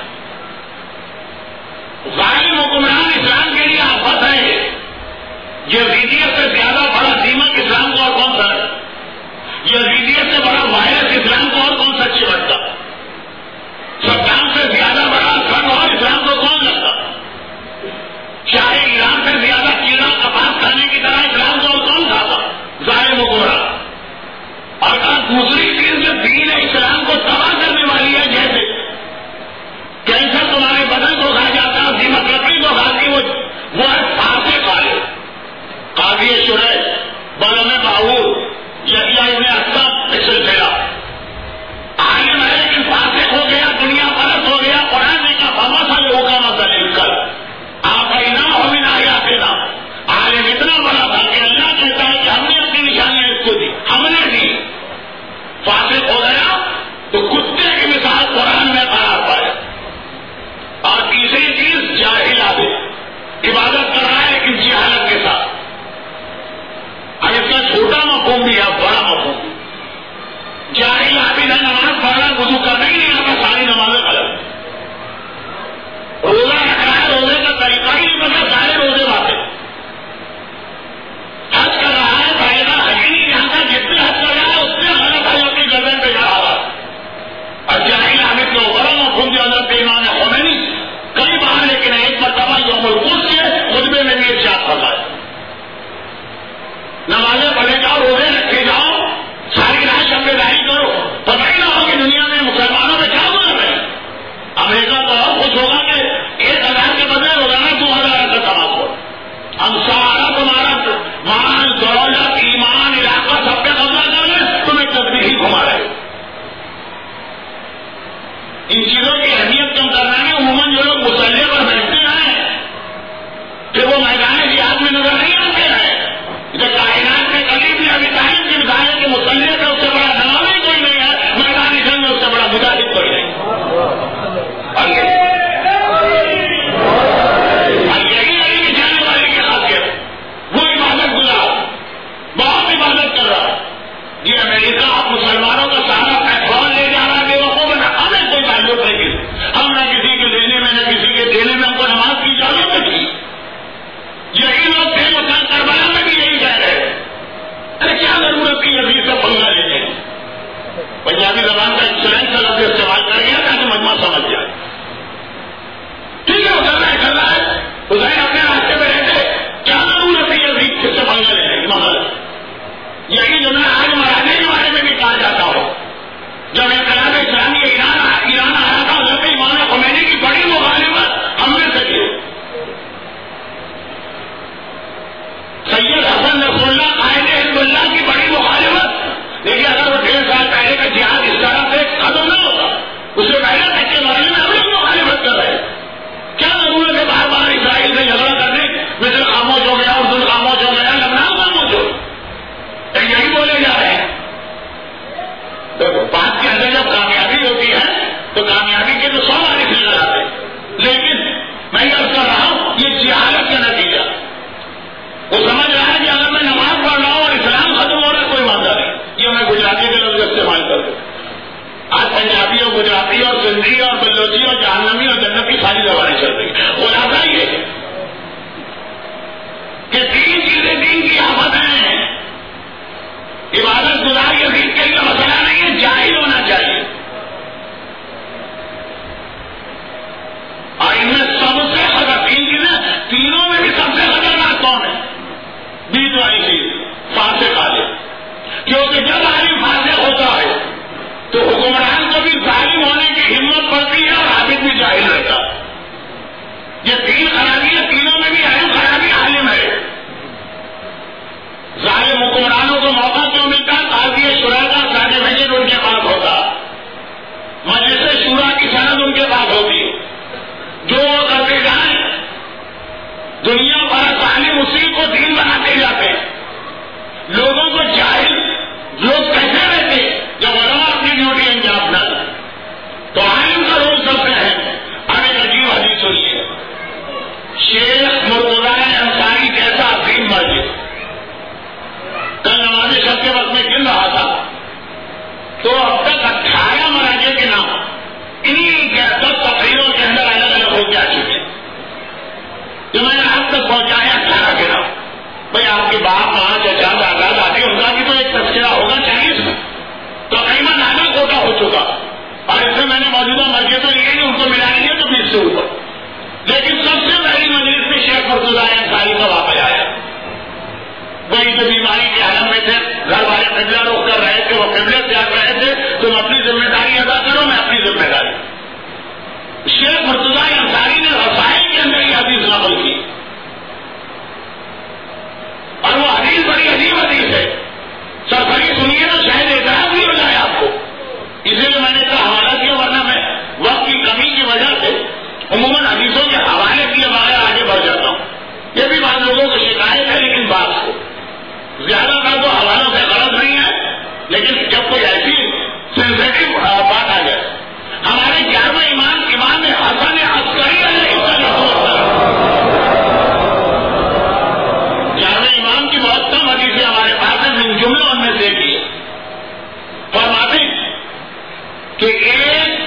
ظالم حکمران اسلام کے لیے آفت ہے. یزیدیت سے زیادہ بڑا دیمک اسلام کو اور کون سا ہے؟ یزیدیت سے بڑا وائرس اسلام کو اور کون سا چمٹتا؟ صدام سے زیادہ بڑا سن اور اسلام کو کون لگتا؟ شاہ ایران سے زیادہ کیڑا کپاس کھانے کی طرح اسلام کو اور کون کھاتا؟ ظالم حکمران. اور دوسری چیز جو دین اسلام کو تباہ کرنے والی ہے, جیسے کینسر تمہارے بدن کو کھا جاتا ہے, دیمک لکڑی کو کھاتی, وہ ہے پھانسے کھائے. قاضی شرح بلم باور یحییٰ ابن اسد سلسلہ عالم ہے لیکن فاسق ہو گیا, دنیا پرست ہو گیا. قرآن نے کہا فمثل کمثل الکلب آتیناہ من آیاتنا. عالم اتنا بڑا تھا کہ اللہ کہتا ہے کہ ہم نے اپنی نشانیاں اس کو دی, ہم نے دی. فاسق ہو گیا تو کتے کی مثال قرآن میں قرار پائے. اور تیسری چیز جاہل آدمی عبادت کر رہا ہے لیکن جہالت کے ساتھ. اب اس کا چھوٹا مفہوم بھی ہے, بڑا مفہوم بھی. جاہل عابد ہے, نماز پڑھنا وضو کرنا ہی نہیں آتا, ساری نمازیں غلط. روزہ رکھ رہا ہے, روزے کا طریقہ ہی نہیں پتا, سارے روزے باتیں. حج کر رہا ہے, فائدہ حج ہی نہیں جانتا, جتنے حج کر رہا ہے اس سے غلط حج اپنی گردن پہ جا رہا ہے. اور جاہل عابد کا بڑا مفہوم جو حضرت امام خمینی کئی بار لیکن ایک مرتبہ یوم القدس کے خطبے میں بھی ارشاد فرمایا, نمازیں پڑھے جاؤ, روزے رکھے جاؤ, ساری رات شبیداری کرو, پتہ ہی نہ ہو کہ دنیا میں مسلمانوں میں کیا گزر رہے ہیں. امریکہ تو اور کچھ ہوگا کہ 1000 کے بدلے روزانہ 2000 کا تمام ہو. ہم سارا تمہارا مال دولت ایمان علاقہ سب پہ قبضہ کر لیں, تمہیں تصویر ہی گھما رہے. ان چیزوں کی اہمیت کم کرنا ہے. عموماً جو لوگ مسلح پر بیٹھتے ہیں کہ وہ میدان جہاد میں نظر نہیں آتے ہیں. جو کائنات میں کبھی بھی ابھی تاریخ کی بتایا کہ مسلح کا اس سے بڑا نماز کوئی نہیں ہے, میدان جنگ میں اس سے بڑا مجاہد کوئی نہیں. اور یہی علی کے جانے والے کی خاصیت, وہ عبادت گزار, بہت عبادت کر رہا. یہ امریکہ اب مسلمانوں کا سارا پیٹرول لے جا رہا ہے, بے وقوف ہے. ہمیں کوئی تعلق نہیں, ہم نہ کسی کے لینے میں نہ کسی کے دینے میں, ہم کو نماز کی اجازت نہیں. یہی لوگ تھے جو کل کربلا میں بھی یہی کہہ رہے. ارے کیا ضرورت تھی یزید سے پنگا لینے. پنجابی زبان کا ایکسلنٹ کا لفظ استعمال کر گیا تاکہ مجمع سمجھ جائے. ٹھیک ہے, کر رہا ہے, حسین اپنے راستے میں رہتے, کیا ضرورت ہے یزید سے پنگا لینے کی. مگر یہی جملہ آج مرانے کے بارے میں بھی کہا جاتا ہو. جب انقلاب اسلامی ایران آیا تھا, حضرت امام خمینی کی بڑی مخالفت ہم میں سے کی. سید حسن نصر اللہ قائد حزب اللہ کی بڑی مخالفت. لیکن اگر وہ 1.5 سال پہلے کا جہاد اس طرح سے ختم نہ ہوتا, اس سے پہلے کچے مرنے میں ہم لوگ مخالفت کر رہے. کیا ضرورت ہے بار بار اسرائیل سے جھگڑا کرنے؟ مصر خاموش ہو گیا, اردن خاموش ہو گیا, لبنان خاموش ہو, یہی بولے جا رہے ہیں. دیکھو بات کے اندر جب کامیابی ہوتی ہے تو کامیابی کے تو 100 بار اس لیے آتے. لیکن میں یہ کر رہا ہوں, یہ جہالت کا نتیجہ. وہ سمجھ رہا ہے کہ اگر میں نماز پڑھ رہا ہوں اور اسلام ختم ہو رہا ہے, کوئی مانتا نہیں. یہ میں گجراتی کے لفظ استعمال کر دوں. آج پنجابی اور گجراتی اور سندھی اور بلوچی اور جہنمی اور جنتی ساری زبانیں چل رہی ہیں. خلاصہ یہ کہ 3 چیزیں دین کی آفت ہیں. عبادت گزار یزید کے لیے مسئلہ نہیں ہے, جاہل ہونا چاہیے. اور ان میں سب سے خطرناک 3 چیزیں, تینوں میں بھی سب سے خطرناک کون ہے؟ بیچ والی چیز, فاسق عالم. کیونکہ جب عالم فاسق ہوتا ہے تو حکمران کو بھی ظالم ہونے کی ہمت پڑتی ہے اور عابد بھی جاہل رہتا. یہ 3 خرابی ہے, تینوں میں بھی اہم خرابی عالم ہے. ظالم حکمرانوں کو موقع کیوں ملتا؟ قاضی شرح کا سارے بھیجے ان کے پاس ہوتا. مجلس شورا کی سند ان کے پاس ہوتی ہے، جو وہ کرتے جائیں دنیا بھر تعلیم اسی کو دین بناتے جاتے ہیں. لوگوں کو جاہل لوگ کیسے رہتے جب علماء اپنی ڈیوٹی انجام نہ دیں؟ تو عالم کا رول سب سے ہے. اب ایک عجیب حدیث سنیے، شیخ مرتضی انصاری جیسا عظیم مسجد، کل نماز شب کے وقت میں گن رہا تھا تو اب تک 18 مراجع کے نام انہیں 10 تقریروں کے اندر الگ الگ ہو جا چکے، جو میں نے اب تک پہنچایا 18 کے نام. بھائی آپ کے باپ ماں چچا دادا دادی ان کا بھی تو ایک تذکرہ ہوگا 40 میں، تو تقریباً آدھا کوٹا ہو چکا. اور اس میں نے موجودہ مسجدوں لیے ان کو ملا لیے تو 20 سے اوپر. لیکن سب سے پہلی مجلس میں شیخ مرتضی انصاری کا واقعہ آیا. وہی جو بیماری کے عالم میں تھے، گھر والے قبلہ رخ کر رہے تھے، وہ قبلے تیاگ رہے تھے، تم اپنی ذمہ داری ادا کرو، میں اپنی ذمہ داری. شیخ مرتضی انصاری نے رسائل کے اندر یہ حدیث نقل کی، اور وہ حدیث بڑی عجیب حدیث ہے. سرسری سنیے تو شاید اعتراض بھی ہو جائے آپ کو، اسی لیے میں نے اس کا حوالہ کیا، ورنہ میں وقت کی کمی کی وجہ سے عموماً حدیثوں کے حوالے کیے بغیر آگے بڑھ جاتا ہوں. یہ بھی بعض لوگوں کو شکایت ہے، لیکن بات کو زیادہ تر تو حوالوں سے غرض نہیں ہے. لیکن جب کوئی ایسی سینسیٹیو بات آ جائے، ہمارے 11ویں امام حسن عسکری علیہ السلام، 11ویں امام کی بہت کم حدیثیں ہمارے پاس ہیں، من جملہ ان میں سے ایک ہے. فرماتے کہ ایک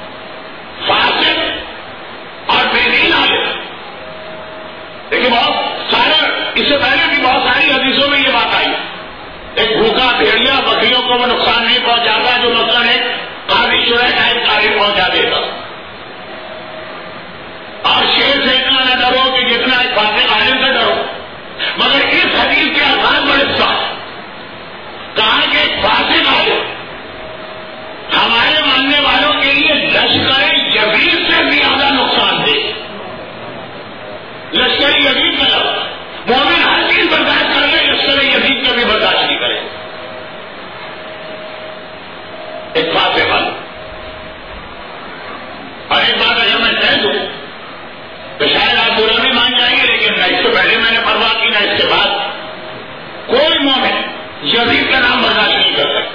فاسق اور بے دین عالم، دیکھیے بہت سارے اس سے پہلے بھی بہت ساری حدیثوں میں یہ بات آئی. ایک بھوکا بھیڑیا بکریوں کو وہ نقصان نہیں پہنچاتا جو مثلاً ایک قاضی شرح کا ایک قاضی پہنچا دیتا. اور شیر سے اتنا نہ ڈرو کہ جتنا ایک فاسق عالم سے ڈرو. مگر اس حدیث کے الفاظ بڑے صاف، کہا کہ ایک فاسق عالم ہمارے ماننے والوں کے لیے لشکر یزید سے زیادہ نقصان دے. لشکر یزید کا لفظ، مومن ہر چیز برداشت کر لے، لشکر یزید کا بھی برداشت نہیں کرے. ایک فاسق عالم. اور ایک بات اگر میں کہہ دوں تو شاید آپ برا بھی مان جائیں گے، لیکن نہ اس سے پہلے میں نے پرواہ کی نہ اس کے بعد. کوئی مومن یزید کا نام برداشت نہیں کر سکتا.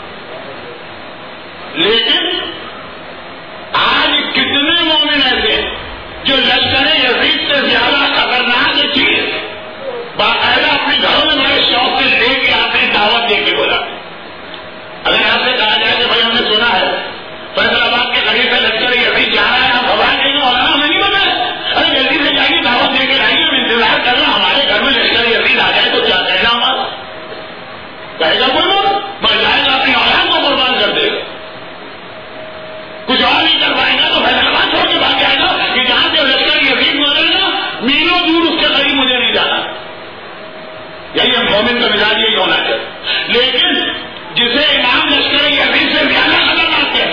لیکن آج کتنے مومن ایسے جو لشکر یزید سے زیادہ خطرناک چیز باقاعدہ اپنے گھروں میں بڑے شوق سے لے کے آتے ہیں، دعوت دے کے بولاتے. اگر آپ سے کہا جائے کہ بھائی ہم نے سنا ہے فیصل آباد کے قریب سے لشکر یزید جا رہا ہے، آپ خبر دیں گے، مولانا ہمیں نہیں پتا، ارے جلدی سے جائیے دعوت دے کے لائیے، ہم انتظار کر رہے ہیں، ہمارے گھر میں لشکر یزید آ جائے تو کیا کہنا ہمارا؟ کہے گا کوئی بڑھ جائے گا، اپنی اولاد کو قربان کر دے گا. کچھ اور نہیں کر پائے گا تو فیصل آباد چھوڑ کے بھاگ جائے گا کہ جہاں سے لشکر یزید گزرے گا میلوں دور اس کے قریب مجھے نہیں جانا. یہی ہم مومن کا مزاج یہی ہونا چاہیے. لیکن جسے امام لشکر یزید سے زیادہ خطرناک ہے،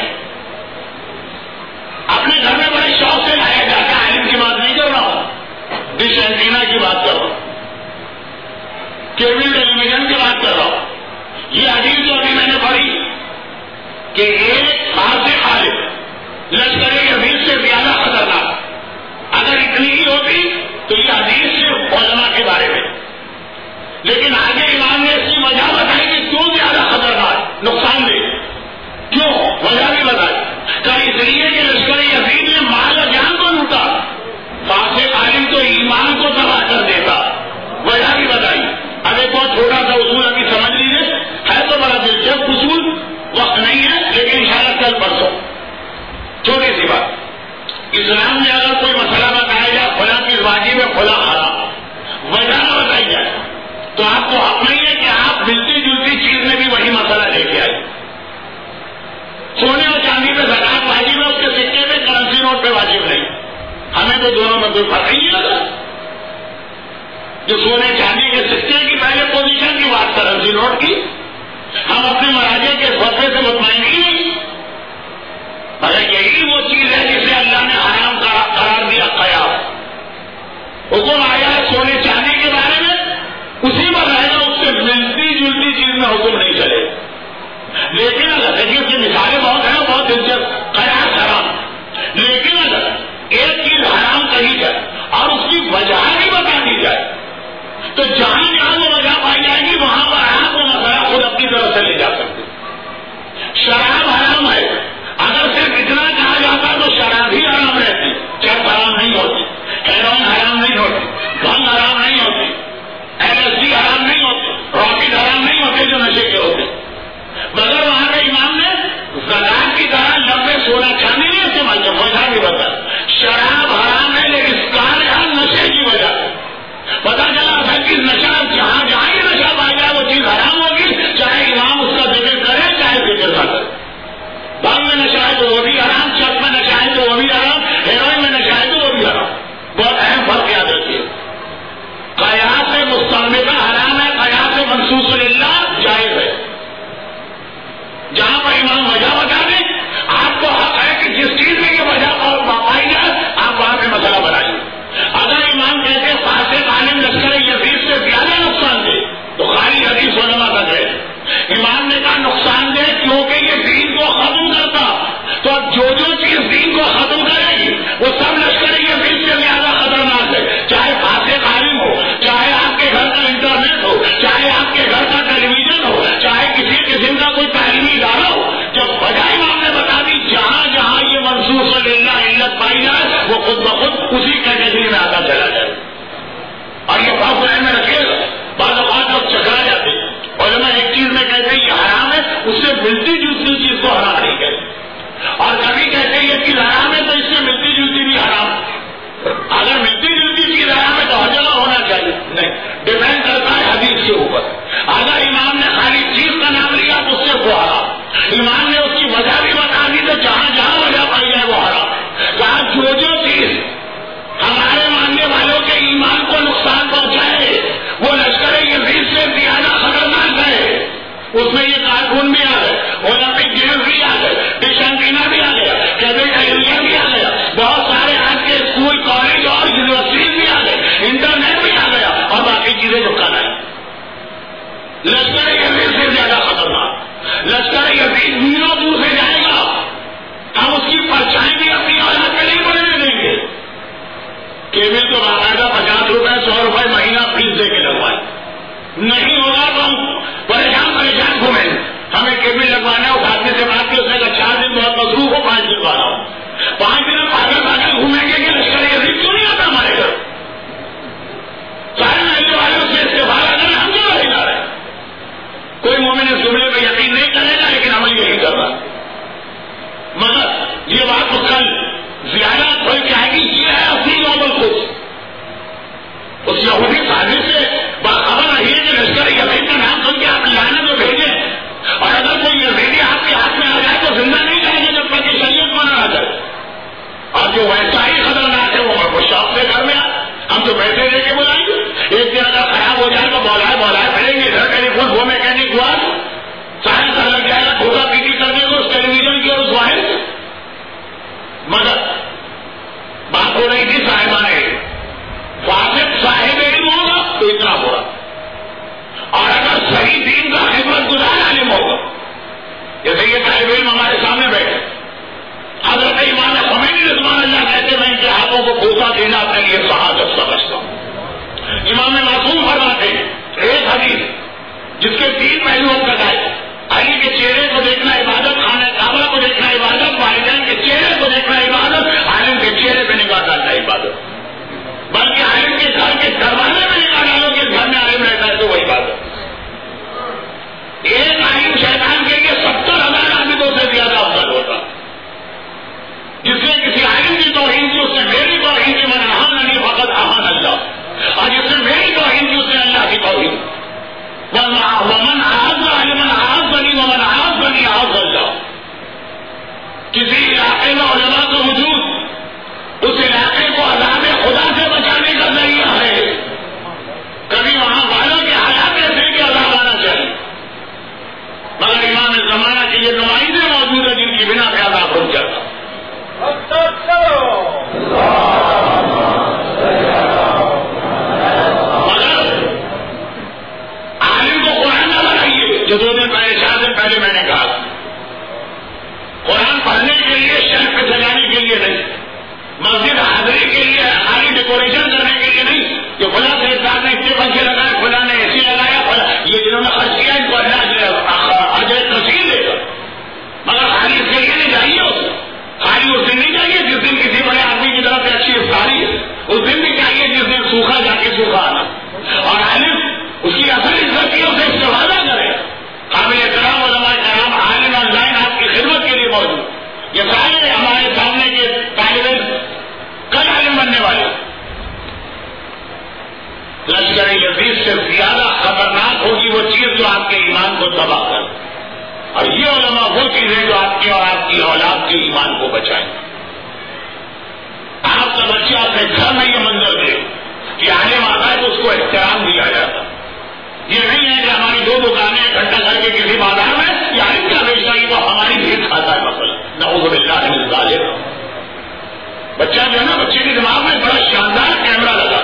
اپنے گھر میں بڑے شوق سے لایا جاتا ہے. عالم کی بات نہیں کر رہا ہوں، ڈش اینٹینا کی بات کر رہا ہوں، کیبل ٹیلی ویژن کی بات کر رہا ہوں. یہ حدیث جو ابھی میں نے پڑھی کہ ایک فاسق عالم لشکر یزید سے زیادہ خطرناک، اگر اتنی ہی ہوتی تو یہ حدیث صرف علماء کے بارے میں. لیکن آگے امام نے اس کی وجہ بتائی کہ کیوں زیادہ خطرناک، نقصان دہ کیوں، وجہ بھی بتائی. کہ اس لیے کہ لشکر یزید نے مال و جان کو لوٹا، فاسق عالم تو ایمان کو تباہ کر دیتا، وجہ بھی بتائی. اب ایک بہت چھوٹا سا اصول ابھی سمجھ لیجیے، ہے تو بڑا دلچسپ اصول، وقت نہیں ہے لیکن انشاءاللہ کل پرسوں. چھوٹی سی بات، اسلام میں اگر کوئی مسئلہ بتایا جائے فلاں چیز واجب ہے فلاں حرام، وجہ نہ بتائی جائے تو آپ کو حق نہیں ہے کہ آپ ملتی جلتی چیز میں بھی وہی مسئلہ لے کے آئے. سونے اور چاندی پہ زکات واجب ہے، اس کے سکے پہ کرنسی نوٹ پہ واجب نہیں. ہمیں تو دونوں میں کوئی فرق نہیں لگا. جو سونے چاندی کے سکے کی پہلے پوزیشن کی بات کرنسی نوٹ کی، ہم اپنے مراجع کے صفحے سے مطمئن نہیں. مگر یہی وہ چیز ہے جسے اللہ نے حرام قرار دیا. قیاس حکم آیا ہے سونے چاندی کے بارے میں، اسی پر رہے گا، اس سے ملتی جلتی چیز میں حکم نہیں چلے. لیکن اگر دیکھیے اس کی مثالیں بہت ہیں، بہت دلچسپ. قیاس حرام، لیکن اگر ایک چیز حرام کہی جائے اور اس کی وجہ بھی بتا دی جائے تو جہاں جہاں وہ وجہ پائی جائے گی وہاں پر آپ وہ مسئلہ خود اپنی طرف سے لے جا سکتے. شراب حرام ہے، اگر صرف اتنا کہا جاتا تو شراب ہی حرام رہتی، چرس حرام نہیں ہوتی، ہیروئن حرام نہیں ہوتی، بھنگ حرام نہیں ہوتی، LSD حرام نہیں ہوتی، راکٹ حرام نہیں ہوتے جو نشے کے ہوتے. مگر وہاں کے امام نے زکات کی طرح لمبے سونا چاندی نہیں استعمال کیا، وجہ بھی بتا. شراب حرام ہے لیکن اس کا نشے کی وجہ سے پتا چلا ہر چیز نشہ، جہاں جہاں یہ نشہ پایا جائے وہ چیز حرام ہوگی، چاہے امام اس کا ذکر کرے چاہے ذکر نہ کرے. بھنگ میں نشہ ہے تو وہ بھی حرام، چرس میں نشہ ہے تو وہ بھی حرام، ہیروئن میں نشہ ہے تو وہ بھی حرام. بہت اہم فرق یاد رکھیے. قیاس مستنبطہ حرام ہے، قیاس منصوص للہ جائز ہے. جہاں پر امام وجہ بتا دیں آپ کو حق ہے کہ جس چیز میں یہ وجہ پائی جائے آپ وہاں پہ مسئلہ بنائیے. اگر امام کہتے ہیں فاسق عالم لشکر یزید سے زیادہ نقصان دے تو خالی حدیث علماء کا ہے. امام نے کہا نقصان دے کیونکہ یہ دین کو ختم کرتا، تو اب جو چیز دین کو ختم کرے گی وہ سب لشکر یزید سے زیادہ خطرناک ہے. چاہے فاسق عالم ہو، چاہے آپ کے گھر کا انٹرنیٹ ہو، چاہے آپ کے گھر کا ٹیلی ویژن ہو، چاہے کسی قسم کا کوئی تعلیمی ادارہ ہو. جب وجہ امام نے بتا دی جہاں جہاں یہ منصوص للہ علت پائی جائے وہ خود بخود اسی کیٹیگری میں آتا چلا جائے. اور یہ بہت ذہن میں رکھیے گا، بعض اوقات لوگ چکرا جاتے ہیں. علماء ایک چیز میں کہتے ہیں یہ حرام ہے، اس سے ملتی جلتی چیز کو حرام نہیں کہتے، اور کبھی کہتے ہیں یہ چیز حرام ہے تو اس سے ملتی جلتی بھی حرام. اگر ملتی جلتی چیز حرام ہے تو ہر جگہ ہونا چاہیے نہیں، ڈیپینڈ کرتا ہے حدیث کے اوپر. اگر امام نے خالی چیز کا نام لیا تو اس سے وہ حرام، امام نے اس کی وجہ بھی بتا دی تو جہاں جہاں وجہ پائی جائے وہ حرام. کہا جو چیز ہمارے ماننے والوں کے ایمان کو نقصان پہنچائے وہ لشکر یزید سے زیادہ خطرناک ہے. اس میں یہ کارکن بھی آ گئے، اولمپک گیمز بھی آ گئے، ڈش اینٹینا بھی آ گیا، کیبنٹ ایریا بھی آ گیا، بہت سارے آج کے اسکول کالج اور یونیورسٹیز بھی آ گئے، انٹرنیٹ بھی آ گیا اور باقی چیزیں جو کر آئی. لشکر یزید سے زیادہ خطرناک. لشکر یزید میلوں دور سے جائے گا، ہم اس کی پرچھائی بھی اپنی اولاد پہ نہیں بڑھنے دیں گے. کیبل تو باقاعدہ 50 روپے 100 روپے مہینہ فیس دے کے لگوائے، نہیں ہوگا تو ہم پریشان گھومیں. ہمیں کیبل لگوانا ہے، اس آدمی سے بات کی، اس نے کہا 4 دن بہت مصروف ہو، 5 دن بعد آؤ. 5 دن میں پاگل گھومیں گے کہ لشکر یزید کیوں نہیں آتا ہمارے گھر؟ سارے محلے والوں سے استفادہ کریں، ہم کیوں نہیں جا رہے؟ کوئی مومن اس جملے پہ یقین نہیں کرے گا لیکن عمل یہی کر رہا. مگر یہ بات تو کل زیادہ کھل کے آئے گی. یہ ہے اصلی نوبل خود. اس یہودی سازش سے باخبر رہی ہے کہ لشکر یزید کا نام سن کے آپ لانے جو بھیجے، اور اگر کوئی یزیدی آپ کے ہاتھ میں آ جائے تو زندہ نہیں جائے گا جب تک کہ شریعت کو نہ آ جائے. اور جو ویسا ہی خطرناک ہے وہ شوق سے گھر میں آئے. ہم تو پیسے دے کے بلائیں گے، ایک دن اگر خراب ہو جائے تو بولائے پھیلیں گے. ادھر ٹیلیفون وہ میکینک ہوا سارے سر لگ جائے گا، دھوکہ پیٹی کرنے کو اس ٹیلی ویژن کی اور اس واحد. مگر بات ہو رہی تھی صاحبانے فاسق صاحب علم ہوگا تو اتنا برا، اور اگر صحیح دین کا خدمت گزار عالم ہوگا. جیسے یہ طالب علم ہمارے سامنے بیٹھے، حضرت امام خمینی رضوان اللہ کہتے میں ان کے ہاتھوں کو بھوسا دینا اپنے لیے شہادت سمجھتا ہوں. امام معصوم فرماتے ایک حدیث جس کے 3 پہلو ہم بتائے، علی کے چہرے کو دیکھنا عبادت، خانہ کعبہ کو دیکھنا عبادت، والدین کے چہرے کو دیکھنا عبادت، عالم کے چہرے پہ نگاہ ڈالنا عبادت. بلکہ عالم کے گھر کے دروازے میں نگاہ ڈالو کہ گھر میں عالم رہتا ہے تو وہ عبادت. ایک عالم شیطان کے لیے 70,000 عابدوں سے زیادہ افضل ہوتا. جس نے کسی عالم کی توہین کی اس نے میری توہین کی، من اہاننی فقد اہان اللہ، اور جس نے میری توہین کی اس نے اللہ کی توہین. ومن اعز علما اعزنی ومن اعزنی اعز اللہ. کسی علاقے میں علماء کا وجود اس علاقے کو عذاب خدا سے بچانے کا ذریعہ ہے. کبھی وہاں والوں کے حالات ایسے کہ عذاب آنا چاہیے، مگر امام زمانہ کے یہ نمائندے موجود ہیں جن کی بنا پہ عذاب رک جاتا. مگر عالم کو قرآن نہ بنائیے، جو 2 دن پہلے 4 دن پہلے میں نے کہا، قرآن پڑھنے کے لیے، شرف پہ سجانے کے لیے نہیں، مسجد حاضری کے لیے، خالی ڈیکوریشن کرنے کے لیے نہیں، کہ فلاں صاحب نے اتنے پنکھے لگائے، فلاں نے اے سی لگایا، فلاں یہ جنہوں نے خرچ کیا ان کو اللہ اجر تسلیم دے گا، مگر خالی اس کے لیے نہیں چاہیے، خالی اس دن نہیں چاہیے جس دن کسی بڑے آدمی کی طرف سے اچھی افطاری ہے، اس دن بھی چاہیے جس دن سوکھا جا کے سوکھا آنا، اور عالم اس کی اصل عزت کی اسے استفادہ کرے، قابل احترام علماء کرام عالم آن لائن آپ کی خدمت کے لیے موجود، یہ سارے ہمارے سامنے کے طالب علم کل عالم بننے والے، لشکر یزید سے زیادہ خطرناک ہوگی وہ چیز جو آپ کے ایمان کو تباہ کر، اور یہ علماء وہ چیزیں جو آپ کے اور آپ کی اولاد کے ایمان کو بچائیں۔ آپ کا بچہ اپنے گھر میں یہ منظر دے کہ عالم آتا ہے تو اس کو احترام دیا جاتا، یہ نہیں ہے کہ ہماری 2 دکانیں اکٹھا کر کے کسی بازار میں یہ عالم کا بیچتا ہی تو ہماری بھیڑ کھاتا ہے، مثلا نعوذ باللہ من ذالک۔ بچہ جو ہے نا، بچے کے دماغ میں بڑا شاندار کیمرہ لگا،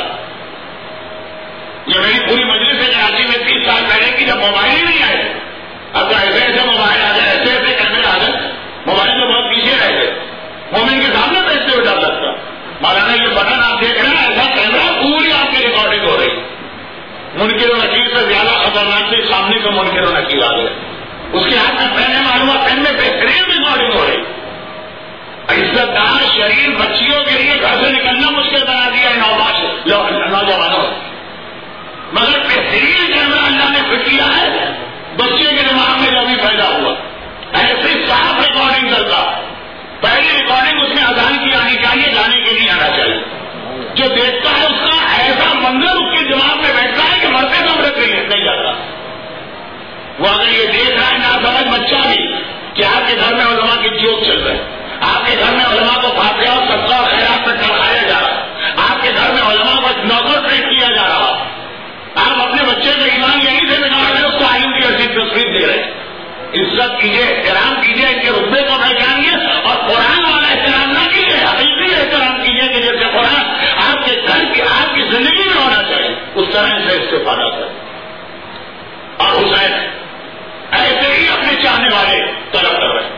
یہ میری پوری مجلس ہے کراچی میں 30 سال پہلے کی، جب موبائل ہی نہیں آئے، اب تو ایسے ایسے موبائل آ گئے، ایسے ایسے کیمرے آ گئے، موبائل تو بہت پیچھے رہ گئے، مومن کے سامنے بیٹھتے ہوئے ڈر لگتا، مولانا یہ بٹن آپ دیکھ رہے ہیں، ایسا کیمرہ پوری آپ کی ریکارڈنگ ہو رہی، منکر و نکیر سے زیادہ خطرناک سے سامنے کا منکر و نکیر آ گیا، اس کے ہاتھ میں پہنے معلومات، پہن میں بہترین ریکارڈنگ ہو رہی، عزت دار شریف بچیوں کے لیے گھر سے نکلنا مشکل بنا دیا ہے نوجوانوں، مگر بہترین کیمرہ اللہ نے فٹ کیا ہے بچے کے دماغ میں جو بھی پیدا ہوا، ایسی صاف ریکارڈنگ کرتا، پہلی ریکارڈنگ اس میں اذان کی آنی چاہیے، جانے کے لیے آنا چاہیے، جو دیکھتا ہے اس کا ایسا منظر اس کے دماغ میں بیٹھتا ہے کہ مرتے تو مرتے نہیں جاتا، وہ اگر یہ دیکھ رہا ہے ناسمجھ بچہ بھی کہ آپ کے گھر میں علماء کی جوک چل رہا ہے، آپ کے گھر میں علماء کو فاتحہ اور صدقہ اور خیرات تک کرایا جا رہا، آپ کے گھر میں علماء کو نوکر ٹریٹ کیا جا رہا، آپ اپنے بچے کا ایمان یہیں سے بگاڑ رہے، اس کو عالم کی ایسی تصویر دے رہے، عزت کیجیے، احترام کیجیے، ان کے رتبے کو پہچانیے، اور قرآن والا احترام نہ کیجیے، حقیقی احترام کیجیے کہ جیسے قرآن آپ کے گھر کی آپ کی زندگی میں ہونا چاہیے، اس طرح سے استفادہ کریں، اور حسین ایسے ہی اپنے چاہنے والے طلب کر رہے ہیں۔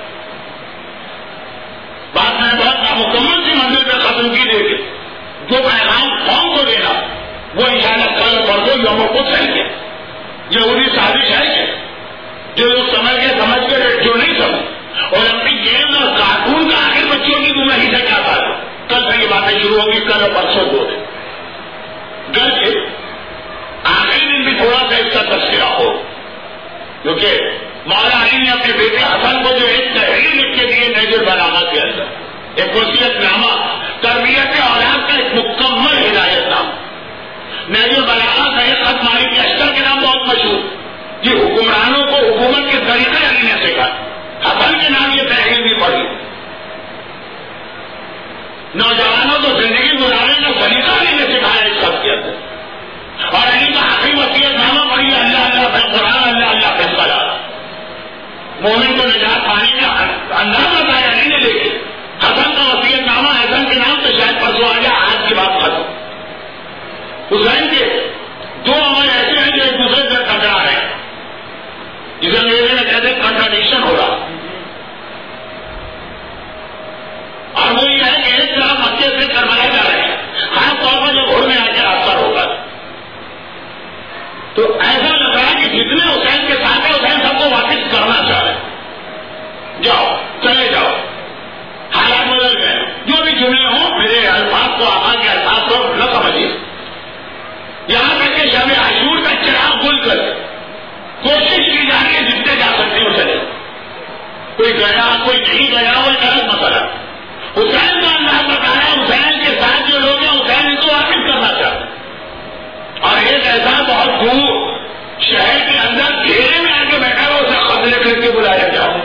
بات میں بہت نامکمل سی منزل پہ ختم کی دے گی، جو پیغام قوم کو دینا وہ انشاءاللہ کل پرسوں یوم القدس ہے کیا یہودی سازش ہے کیا، جو لوگ سمجھ کے جو نہیں سمجھ، اور اپنی گیم اور کارٹون کا آخر بچوں کی گمراہی سے کیا تھا، کل سے یہ باتیں شروع ہوگی، کل اور پرسوں کو گھر کے آخری دن بھی تھوڑا سا اس کا تذکرہ ہو، کیونکہ مولا علی نے اپنے بیٹے حسن کو جو ایک تحریر لکھ کے دیے نہج البلاغہ کے اندر، ایک وصیت نامہ، تربیت اولاد کا ایک مکمل ہدایت نامہ، نہج البلاغہ کا ایک خط مالک اشتر کے نام بہت مشہور، یہ حکمرانوں کو حکومت کے طریقے علی نے سکھا، حسن کے نام یہ تحریر بھی پڑھی، نوجوانوں کو زندگی گزارنے کا طریقہ علی نے سکھایا اس خط کے اندر، اور علی کا آخری وصیت نامہ پڑھی، اللہ اللہ فی القرآن اللہ اللہ فی الصلاۃ، مومن کو نجات پانے کا انداز بتایا علی نے، لیکن حسن کا وصیت نامہ حسن کے نام تو شاید پرسوں آ گیا، آج کی بات ختم۔ حسین کے 2 عمل ایسے ہیں جو ایک دوسرے سے ٹکرا رہے ہیں، جسے انگریزی میں کہتے ہیں کنٹراڈکشن ہو رہا، اور وہ یہ ہے کہ ایک طرف مکے سے کربلا جا رہے ہیں، خاص طور پر جو گھوڑ میں آ کے راستہ ہوگا، تو ایسا لگ رہا ہے کہ جتنے حسین کے ساتھ ہیں حسین سب کو واپس کرنا چاہ رہے ہیں، جاؤ چلے جاؤ، حالات بدل گئے، جو بھی جملے ہوں میرے الفاظ کو آقا کے الفاظ کو نہ سمجھیے، یہاں تک کہ شب عاشور کا چراغ گل کر کوشش کی جا رہی ہے جتنے جا سکتے ہو چلے، کوئی گیا کوئی نہیں گیا وہ ایک الگ مسئلہ، حسین کا اللہ بتا رہا ہے حسین کے ساتھ جو لوگ ہیں حسین ان کو واپس کرنا چاہتے، اور ایک ایسا بہت دور شہر کے اندر گھیرے میں آ کے بیٹھا ہوا اسے خطرے کر کے بلایا جاؤ،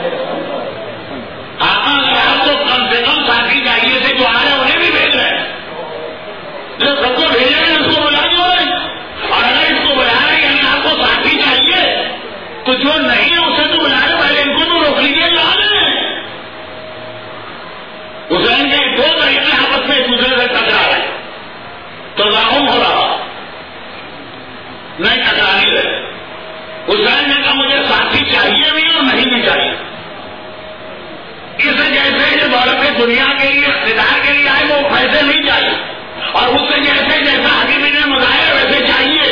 آپ کو کم سے کم ساتھی چاہیے تھے جو آ رہے ہیں انہیں بھی بھیج رہے ہیں، جو سب کو بھیج رہے ہیں اس کو بلا دو، اور اگر اس کو بلا رہے ہیں یعنی آپ کو ساتھی چاہیے تو جو نہیں ہے اسے تو بلا رہے، پہلے ان کو تو روک لیجیے جا رہے ہیں۔ حسین کے 2 طریقے آپس میں ایک دوسرے سے ٹکرا رہے ہیں، تضاہم ہو رہا نہیں ٹکرا نہیں رہے، حسین نے کہا مجھے ساتھی دنیا کے لیے اقتدار کے لیے آئے وہ پیسے نہیں چاہیے، اور اس سے جیسا حبیب نے مزایا ویسے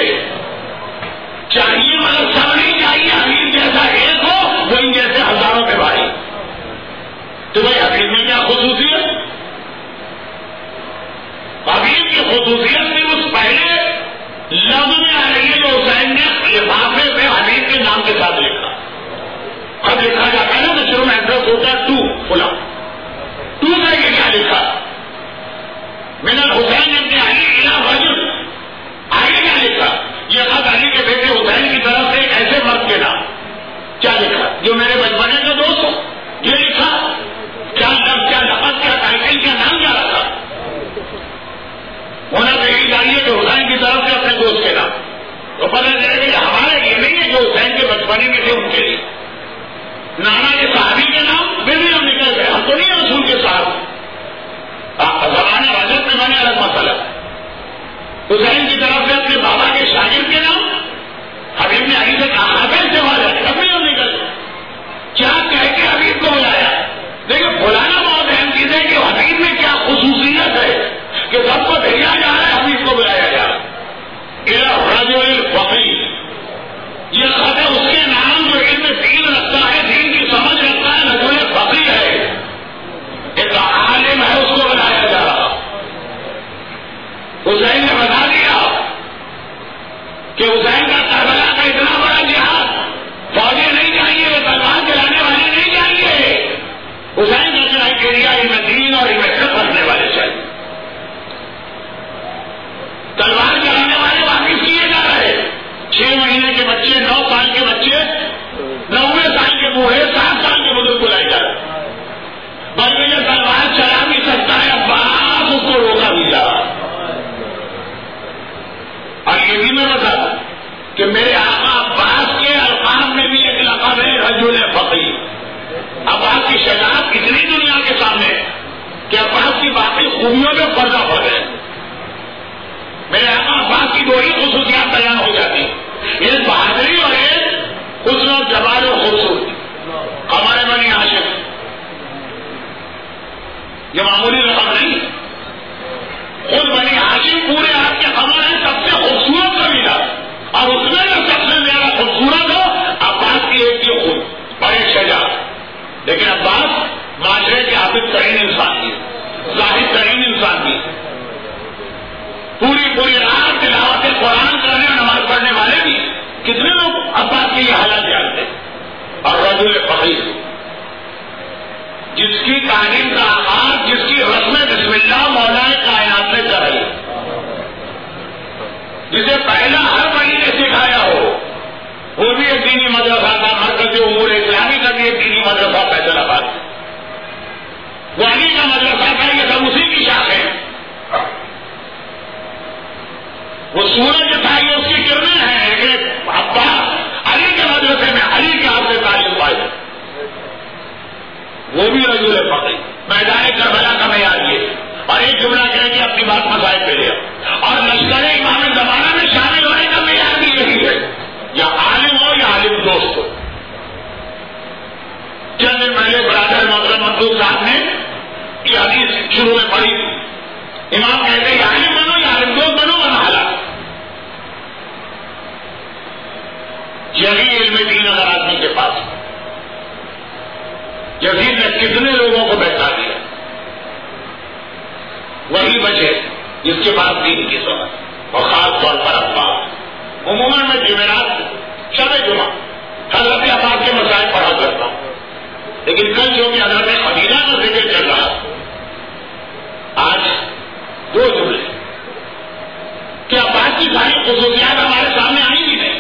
چاہیے مگر سب نہیں چاہیے، حبیب جیسا ایک ہو وہ ان جیسے ہزاروں کے بھائی۔ تو بھائی حبیب میں کیا خصوصیت؟ حبیب کی خصوصیت صرف اس پہلے لفظ میں آ رہی ہے جو حسین نے لفافے پہ حبیب کے نام کے ساتھ لکھا۔ اب لکھا جاتا ہے نا تو شروع میں ایڈریس ہوتا ہے ٹو کھلا، ٹو سے کیا لکھا؟ من الحسین ابن علی الی رجل، آگے کیا لکھا؟ یہ خط علی کے بیٹے حسین کی طرف سے ایک ایسے مرد کے نام، کیا لکھا؟ جو میرے بچپنے کا دوست ہو، یہ لکھا؟ کیا لفظ، کیا لفظ، کیا ٹائٹل، کیا نام کیا رکھا؟ ہونا تو یہی چاہیے کہ حسین کی طرف سے اپنے دوست کے نام، تو پتہ چلے گا ہمارے لیے نہیں ہے، جو حسین کے بچپنے میں تھے ان کے لیے۔ نانا کے صحابی کے نام میں بھی ہم نکل گئے، ہم تو نہیں ہیں رسول کے صاحب، زمانے حضرت میں بنے الگ مسئلہ۔ حسین کی طرف سے اپنے بابا کے شاگرد کے نام حبیب نے علی سے کہا سے بھاجا، تب بھی ہم نکل گئے، کیا کہہ کے حبیب کو بلایا؟ دیکھیں بلانا بہت اہم چیز ہے کہ حبیب میں کیا خصوصیت ہے کہ سب کو بھیجا جا رہا ہے، حبیب کو بلایا جا رہا ہے۔ رجل الفقیر، یہ خط ہے اس کے نام جو علم دین رکھتا ہے، دین کی سمجھ رکھتا ہے، رجل فقیر ہے، ایک عالم ہے، اس کو بلایا جا رہا۔ حسین نے بتا دیا کہ حسین کا کربلا کا اتنا بڑا جہاد، فوجیں نہیں چاہیے، تلوار چلانے والے نہیں چاہیے، حسین کا کرائٹیریا علم دین اور علم فقہ رکھنے والے چاہیے۔ تلوار چلانے والے واپس کیے جا رہے، 6 مہینے کے بچے، 9 سال کے بچے، 90 سال کے بوڑھے، 7 سال کے بزرگ بلائے جا رہے، بلکہ یہ تلوار چلا بھی سکتا ہے، عباس اس کو روکا بھی جا رہا۔ اور یہ بھی میں بتا دوں کہ میرے آقا عباس کے القاب میں بھی ایک لقب ہے رجل فقیر۔ عباس کی شجاعت اتنی دنیا کے سامنے کہ عباس کی باقی خوبیوں میں پردہ پڑ گئے۔ میرے آقا عباس کی 2 ہی خصوصیات بیان ہو جاتی ہیں، ایک بہادری اور ایک حسن و جمال و خوبصورتی۔ ہمارے بنی ہاشم یہ معمولی رقم نہیں، خود بنی ہاشم پورے آپ کے قمر ہیں، سب سے خوبصورت قبیلہ، اور اس میں جو سب سے زیادہ خوبصورت ہو عباس کی ایک کی خود اور ایک شجاعت۔ لیکن عباس معاشرے کے عابد ترین انسان بھی، زاہد ترین انسان بھی، پوری رات تلاوت قرآن کرنے اور نماز پڑھنے والے بھی، کتنے لوگ عباس کی یہ حالت جانتے ہیں۔ اور رجل فقیر، جس کی تعلیم کا آغاز، جس کی رسم بسم اللہ مولا کائنات نے کر رہی، جسے پہلا ہر ولی نے سکھایا ہو، وہ بھی ایک دینی مدرسہ تھا، مرکز امور اسلامی کا بھی ایک دینی مدرسہ فیصل آباد، وہ علی کا مدرسہ تھا، یہ سب اسی کی شاخ ہے۔ وہ سورج تھا، یہ اس کی کرنیں ہیں، لیکن عباس علی کے مدرسے میں علی کے ہاتھ سے تعلیم پائی، وہ بھی رجل فقیر۔ میدان کربلا کا معیار یہ، اور ایک جملہ کہہ کے اپنی بات مسائل پہ لیا، اور لشکر امام زمانہ میں شامل ہونے کا معیار بھی یہی ہے، یا عالم ہو یا عالم دوست ہو۔ چند دن پہلے برادر محترم مقبول صاحب نے یہ حدیث شروع میں پڑھی، امام کہتے ہیں عالم بنو یا عالم دوست بنو ورنہ ہلاک۔ یہی علم دین اگر آدمی کے پاس، یزید نے کتنے لوگوں کو بہتا دیا، وہی بچے جس کے پاس دین کی سمجھ، اور خاص طور پر عباس۔ عموماً میں جمعرات شب جمعہ حضرت عباس کے مسائل پڑھا کرتا ہوں، لیکن کل جو کہ حضرت خدیجہ کا ذکر چل رہا، آج 2 جملے کہ عباس کی ساری خصوصیات ہمارے سامنے آئی بھی نہیں،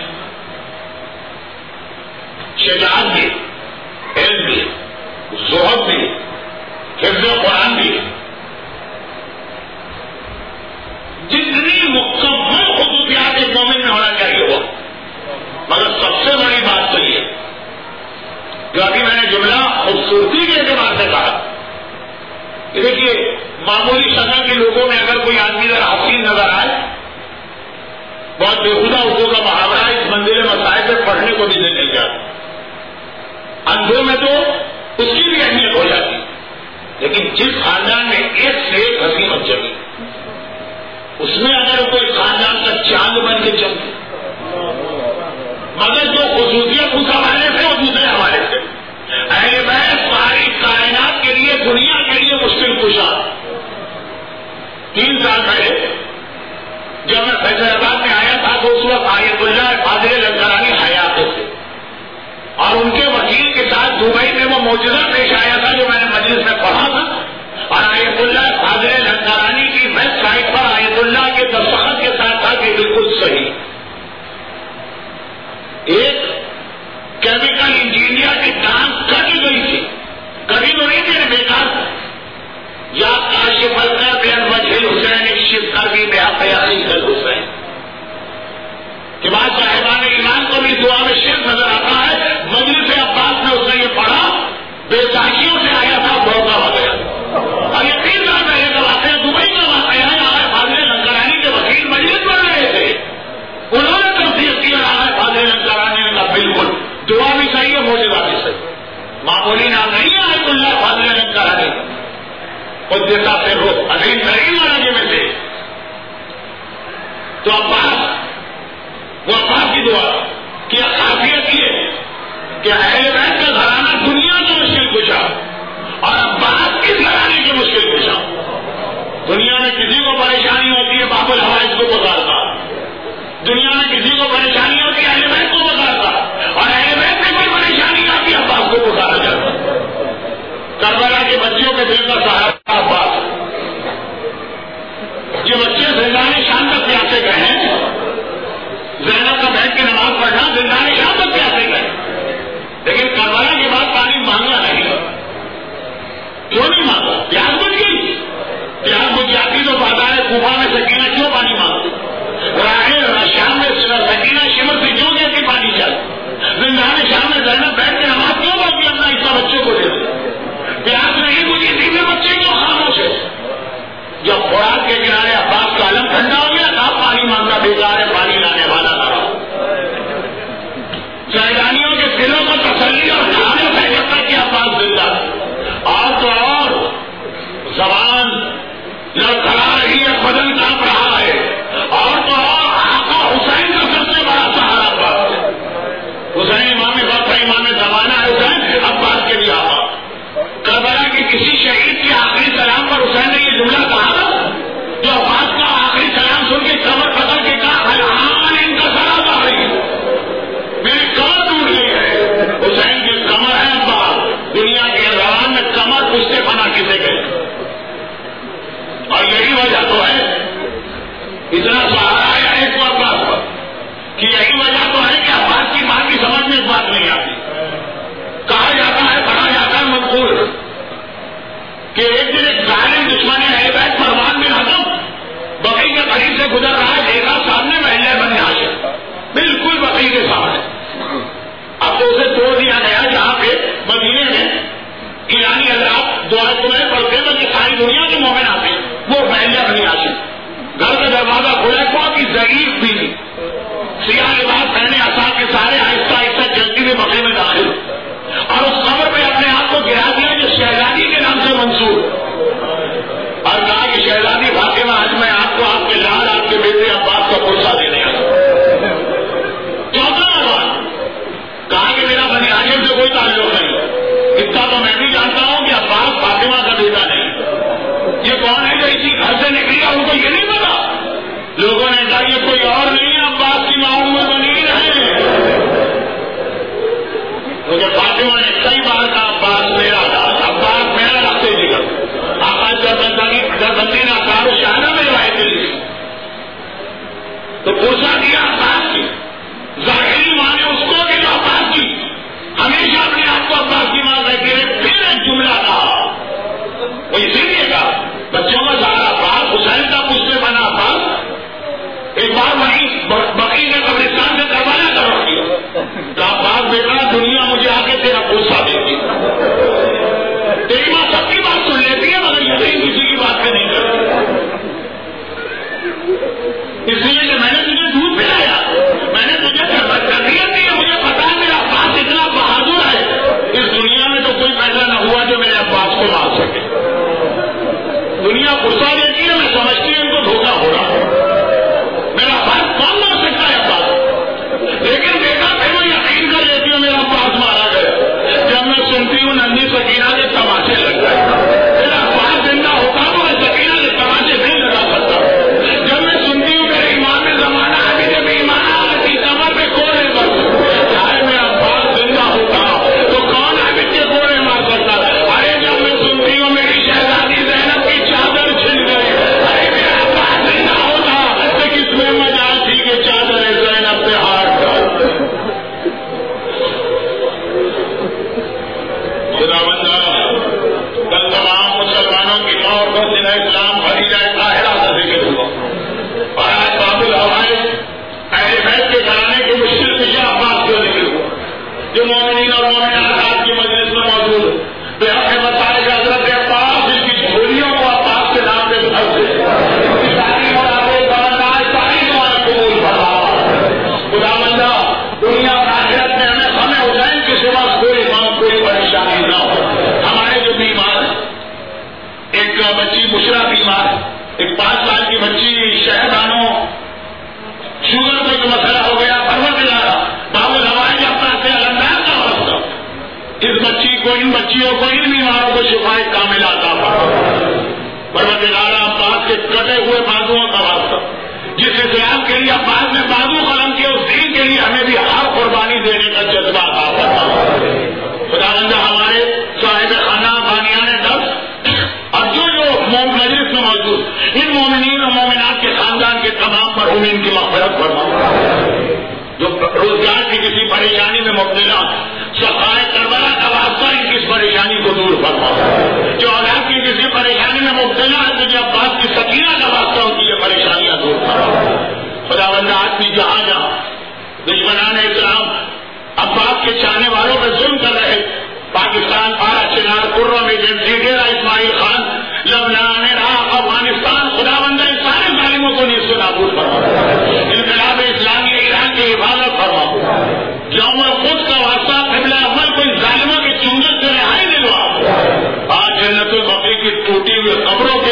شجاعت بھی، علم بھی، زہد بھی، حفظ قرآن بھی، جتنی مکمل خصوصیات ایک مومن میں ہونا چاہیے وہ، مگر سب سے بڑی بات تو یہ جو ابھی میں نے جملہ خوبصورتی کے اعتبار سے کہا، کہ دیکھیے معمولی شکل کے لوگوں میں اگر کوئی آدمی ذرا حسین نظر آئے، بہت بےخودہ اردو کا محاورہ اس منزل مسائل پہ پڑھنے کو بھی نہیں جاتا، اندھوں میں تو اس کی بھی اہمیت ہو جاتی، لیکن جس خاندان میں ایک سے ایک حسین بچے گی، اس میں اگر کوئی خاندان کا چاند بن کے چمکے، مگر جو خصوصیت اس حوالے سے اور دوسرے حوالے سے، اہل بیت ساری کائنات کے لیے، دنیا کے لیے مشکل کشا۔ 3 سال پہلے جب میں فیصل آباد میں آیا تھا تو اس وقت آیت اللہ فاضل لنگرانی حیات تھے، اور ان کے وکیل کے ساتھ دبئی میں وہ معجزہ پیش آیا تھا جو میں نے مجلس میں پڑھا تھا، اور آیت اللہ فاضل لنگرانی کی ویب سائٹ پر آیت اللہ کے دستخط کے ساتھ تھا کہ بالکل صحیح۔ ایک کیمیکل انجینئر کی ٹانگ کٹ گئی تھی، کبھی تو نہیں تھے بیکار، یا کاشف الکر بے وجہ حسین شف کر بھی بے حقیقی حسین کہ بعض صاحبان ایمان کو بھی دعا میں شرک نظر آتا ہے۔ مجلس عباس میں اس نے یہ پڑھا، بے ساکھیوں سے آیا تھا، بھوکا ہو گیا۔ اور یہ 3 سال پہلے کا واقعہ دبئی کا واقعہ ہے، یہاں فاضل لنگرانی کے وکیل مجلس بن رہے تھے، انہوں نے تصدیق کیا رہا ہے فاضل لنگرانی نے کہا بالکل دعا بھی صحیح ہے، معجزہ بھی صحیح۔ معمولی نام نہیں ہے آیت اللہ فاضل لنگرانی، خود جیسا سے وہ عظیم ترین والا میں سے۔ تو وہ عباس کی دعا کی خاصیت یہ کہ اہل بیت کا گھرانہ دنیا کا مشکل کشا، اور عباس کس گھرانے کے مشکل کشا۔ دنیا میں کسی کو پریشانی ہوتی ہے باب الحوائج کو پکارتا، دنیا میں کسی کو پریشانی ہوتی ہے اہل بیت کو پکارتا، اور اہل بیت میں کوئی پریشانی آتی ہے عباس کو پکارا جاتا۔ کربلا کے بچوں کے دل کا سہارا عباس، یہ بچے زندان شان تک پیاسے گئے ہیں، زینب کا بیٹھ کے نماز پڑھنا زندان شان تک پیاسے گئے، لیکن کربلا کے بعد پانی مانگا نہیں۔ کیوں نہیں مانگا؟ پیاس بچ گئی، پیاس بچ جاتی تو بازار کوفہ میں سکینہ کیوں پانی مانگتی، راہ شام میں سکینہ شمر سے کیوں کہتی پانی چل، زندان شام میں زینب بیٹھ کے نماز کیوں پڑھتی اپنا حصہ بچوں کو دے دے، پیاس نہیں بجھی تھی پھر بچے کیوں خاموش ہے۔ جب خوراک کے کنارے عباس کا علم ٹھنڈا ہو گیا تھا، پانی مانگنا بیکار ہے، پانی لانے والا تھا۔ سیلانیوں کے دلوں کو تسلی اور کہانی سے جب تک کہ عباس زندہ، اور تو اور زبان لڑکھڑا رہی ہے، بدن کانپ رہا ہے، اور تو اور آقا حسین کا سب سے بڑا سہارا عباس ہے۔ حسین امام وقت ہے، امام زمانہ ہے حسین، عباس کے لیے آقا۔ کربلا کے کسی شہید کے آخری سلام پر حسین نے یہ جملہ کہا تھا، جو عباس کا آخری سلام سن کے کمر پکڑ کے کہا الحان ان کا سراب آ رہی ہے، میری کمر ٹوٹ گئی ہے۔ حسین کی کمر ہے عباس، دنیا کے روان میں کمر پوچھتے فنا کسے گئے، اور یہی وجہ تو ہے اتنا سہارا ہے ایک کو عباس پر، کہ یہی وجہ تو ہے کہ عباس کی ماں کی سمجھ میں اس بات نہیں آتی۔ کہا جاتا ہے، پڑھا جاتا ہے منقول کہ ایک دن ایک ظالم دشمن اہل بیت مروان بن حکم بقی کے قریب سے گزر رہا ہے، دیکھا سامنے محلہ بنی ہاشم، بالکل بقی کے سامنے۔ اب تو اسے توڑ دیا گیا، جہاں پہ مدینے میں ایرانی حضرات دعا تمہیں پڑھتے ہیں کہ ساری دنیا کے مومن آتے ہیں، وہ محلہ بنی ہاشم۔ گھر کا دروازہ کھلا، بہت ہی ضعیف بھی سیاہ لباس پہنے، عصا کے سارے آہستہ آہستہ چلتی ہوئے بقی میں داخل، اور اس قبر پہ اپنے آپ کو گرا دیا جو شہزادی کے نام سے منصور، اور کہا کہ شہزادی فاطمہ آج میں آپ کو آپ کے لال آپ کے بیٹے عباس کا پرسہ دینے آیا۔ چوتھا مرحلہ کہا کہ میرا بنی ہاشم سے کوئی تعلق نہیں، اتنا تو میں بھی جانتا ہوں کہ عباس فاطمہ کا بیٹا نہیں۔ یہ کون ہے جو اسی گھر سے نکلی ہے، ان کو یہ نہیں پتا؟ لوگوں نے کہا یہ کوئی اور نہیں ہے، عباس کی معمول بنی ہے، مجھے فاطمہ نے کئی بار کہا عباس میرا تھا، عباس میرا راستے نکل، آقا دربندی نے اثار و شہانہ میں روایت لی تو پرسہ دیا عباس کی، ظاہری مانے اس کو کہ جو عباس کی ہمیشہ اپنے آپ کو عباس کی ماں رہتی ہے۔ پھر ایک جملہ کہا، وہ اسی لیے کہا بچوں کا سہارا عباس، حسین کا پوچھتے بنا عباس۔ ایک بار وہیں بقی نے قبرستان سے کربلا کروا دیا، تو عباس بیٹا دنیا مجھے آ کے تیرا پوچھا دیتی، تیری ماں سب کی بات سن لیتی ہے مگر یقین کسی کی بات پہ نہیں کرتی، اس لیے کہ میں نے تجھے دودھ پلایا، میں نے تجھے تربیت دی ہے، مجھے پتا ہے میرا عباس اتنا بہادر ہے، اس دنیا میں تو کوئی پیدا نہ ہوا جو میرے عباس کو مار سکے۔ جو مومنین اور مومنات آپ کی مجلس میں موجود ہے، تو آپ نے بتایا کہ حضرت عباس اس کی جھولیوں کو عباس کے نام پہ بھر دے، ساری مرادیں برداشت ساری دعائیں قبول فرما۔ خدا بندہ دنیا آخرت میں ہمیں ہمیں حسین کے سوا کوئی غم کوئی پریشانی نہ ہو۔ ہمارے جو بیمار ایک بچی بشرا بیمار، ایک 5 سال کی بچی شہدانوں شوگر کا جو مسئلہ ہو گیا پروردگار بابو ہمارے اپنا سے اللہ کا واسطہ اس بچی کو ان بچیوں کو ان بیماروں کو شفائے کامل عطا فرما۔ پروردگار عباس کے کٹے ہوئے بازوؤں کا واسطہ جس اسلام کے لیے عباس نے بازو قلم کیا اس دین کے لیے ہمیں بھی ہر قربانی دینے کا جذبہ عطا فرما۔ خدا بندہ ہمارے صاحب خانہ بانیان دس اور جو مجلس میں موجود ان مومنین اور مومنات کے خاندان کے تمام مرحومین کی مغفرت فرما۔ جو روزگار کی کسی پریشانی میں مبتلا صفائے کربلا کا واسطہ ان کی اس پریشانی کو دور فرما۔ جو اولاد کی کسی پریشانی میں مبتلا ہے تو جب بات کی سکینہ کا واسطہ ان کی یہ پریشانیاں دور فرما۔ خدا بندہ آدمی جہاں جہاں دشمنان اسلام عباس کے چاہنے والوں پہ ظلم کر رہے، پاکستان پارا چنار قرم ایجنسی ڈیرا اسماعیل خان لبنان عراق افغانستان، خدا بندہ ان سارے ظالموں کو نیز و نابود فرما۔ انقلاب اسلامی ایران کی حفاظت فرما۔ یوم خود کا واسطہ قبلہ اول کو ان ظالموں کے چنگل سے رہائی دلوا۔ آج جنت البقیع کی ٹوٹی ہوئی قبروں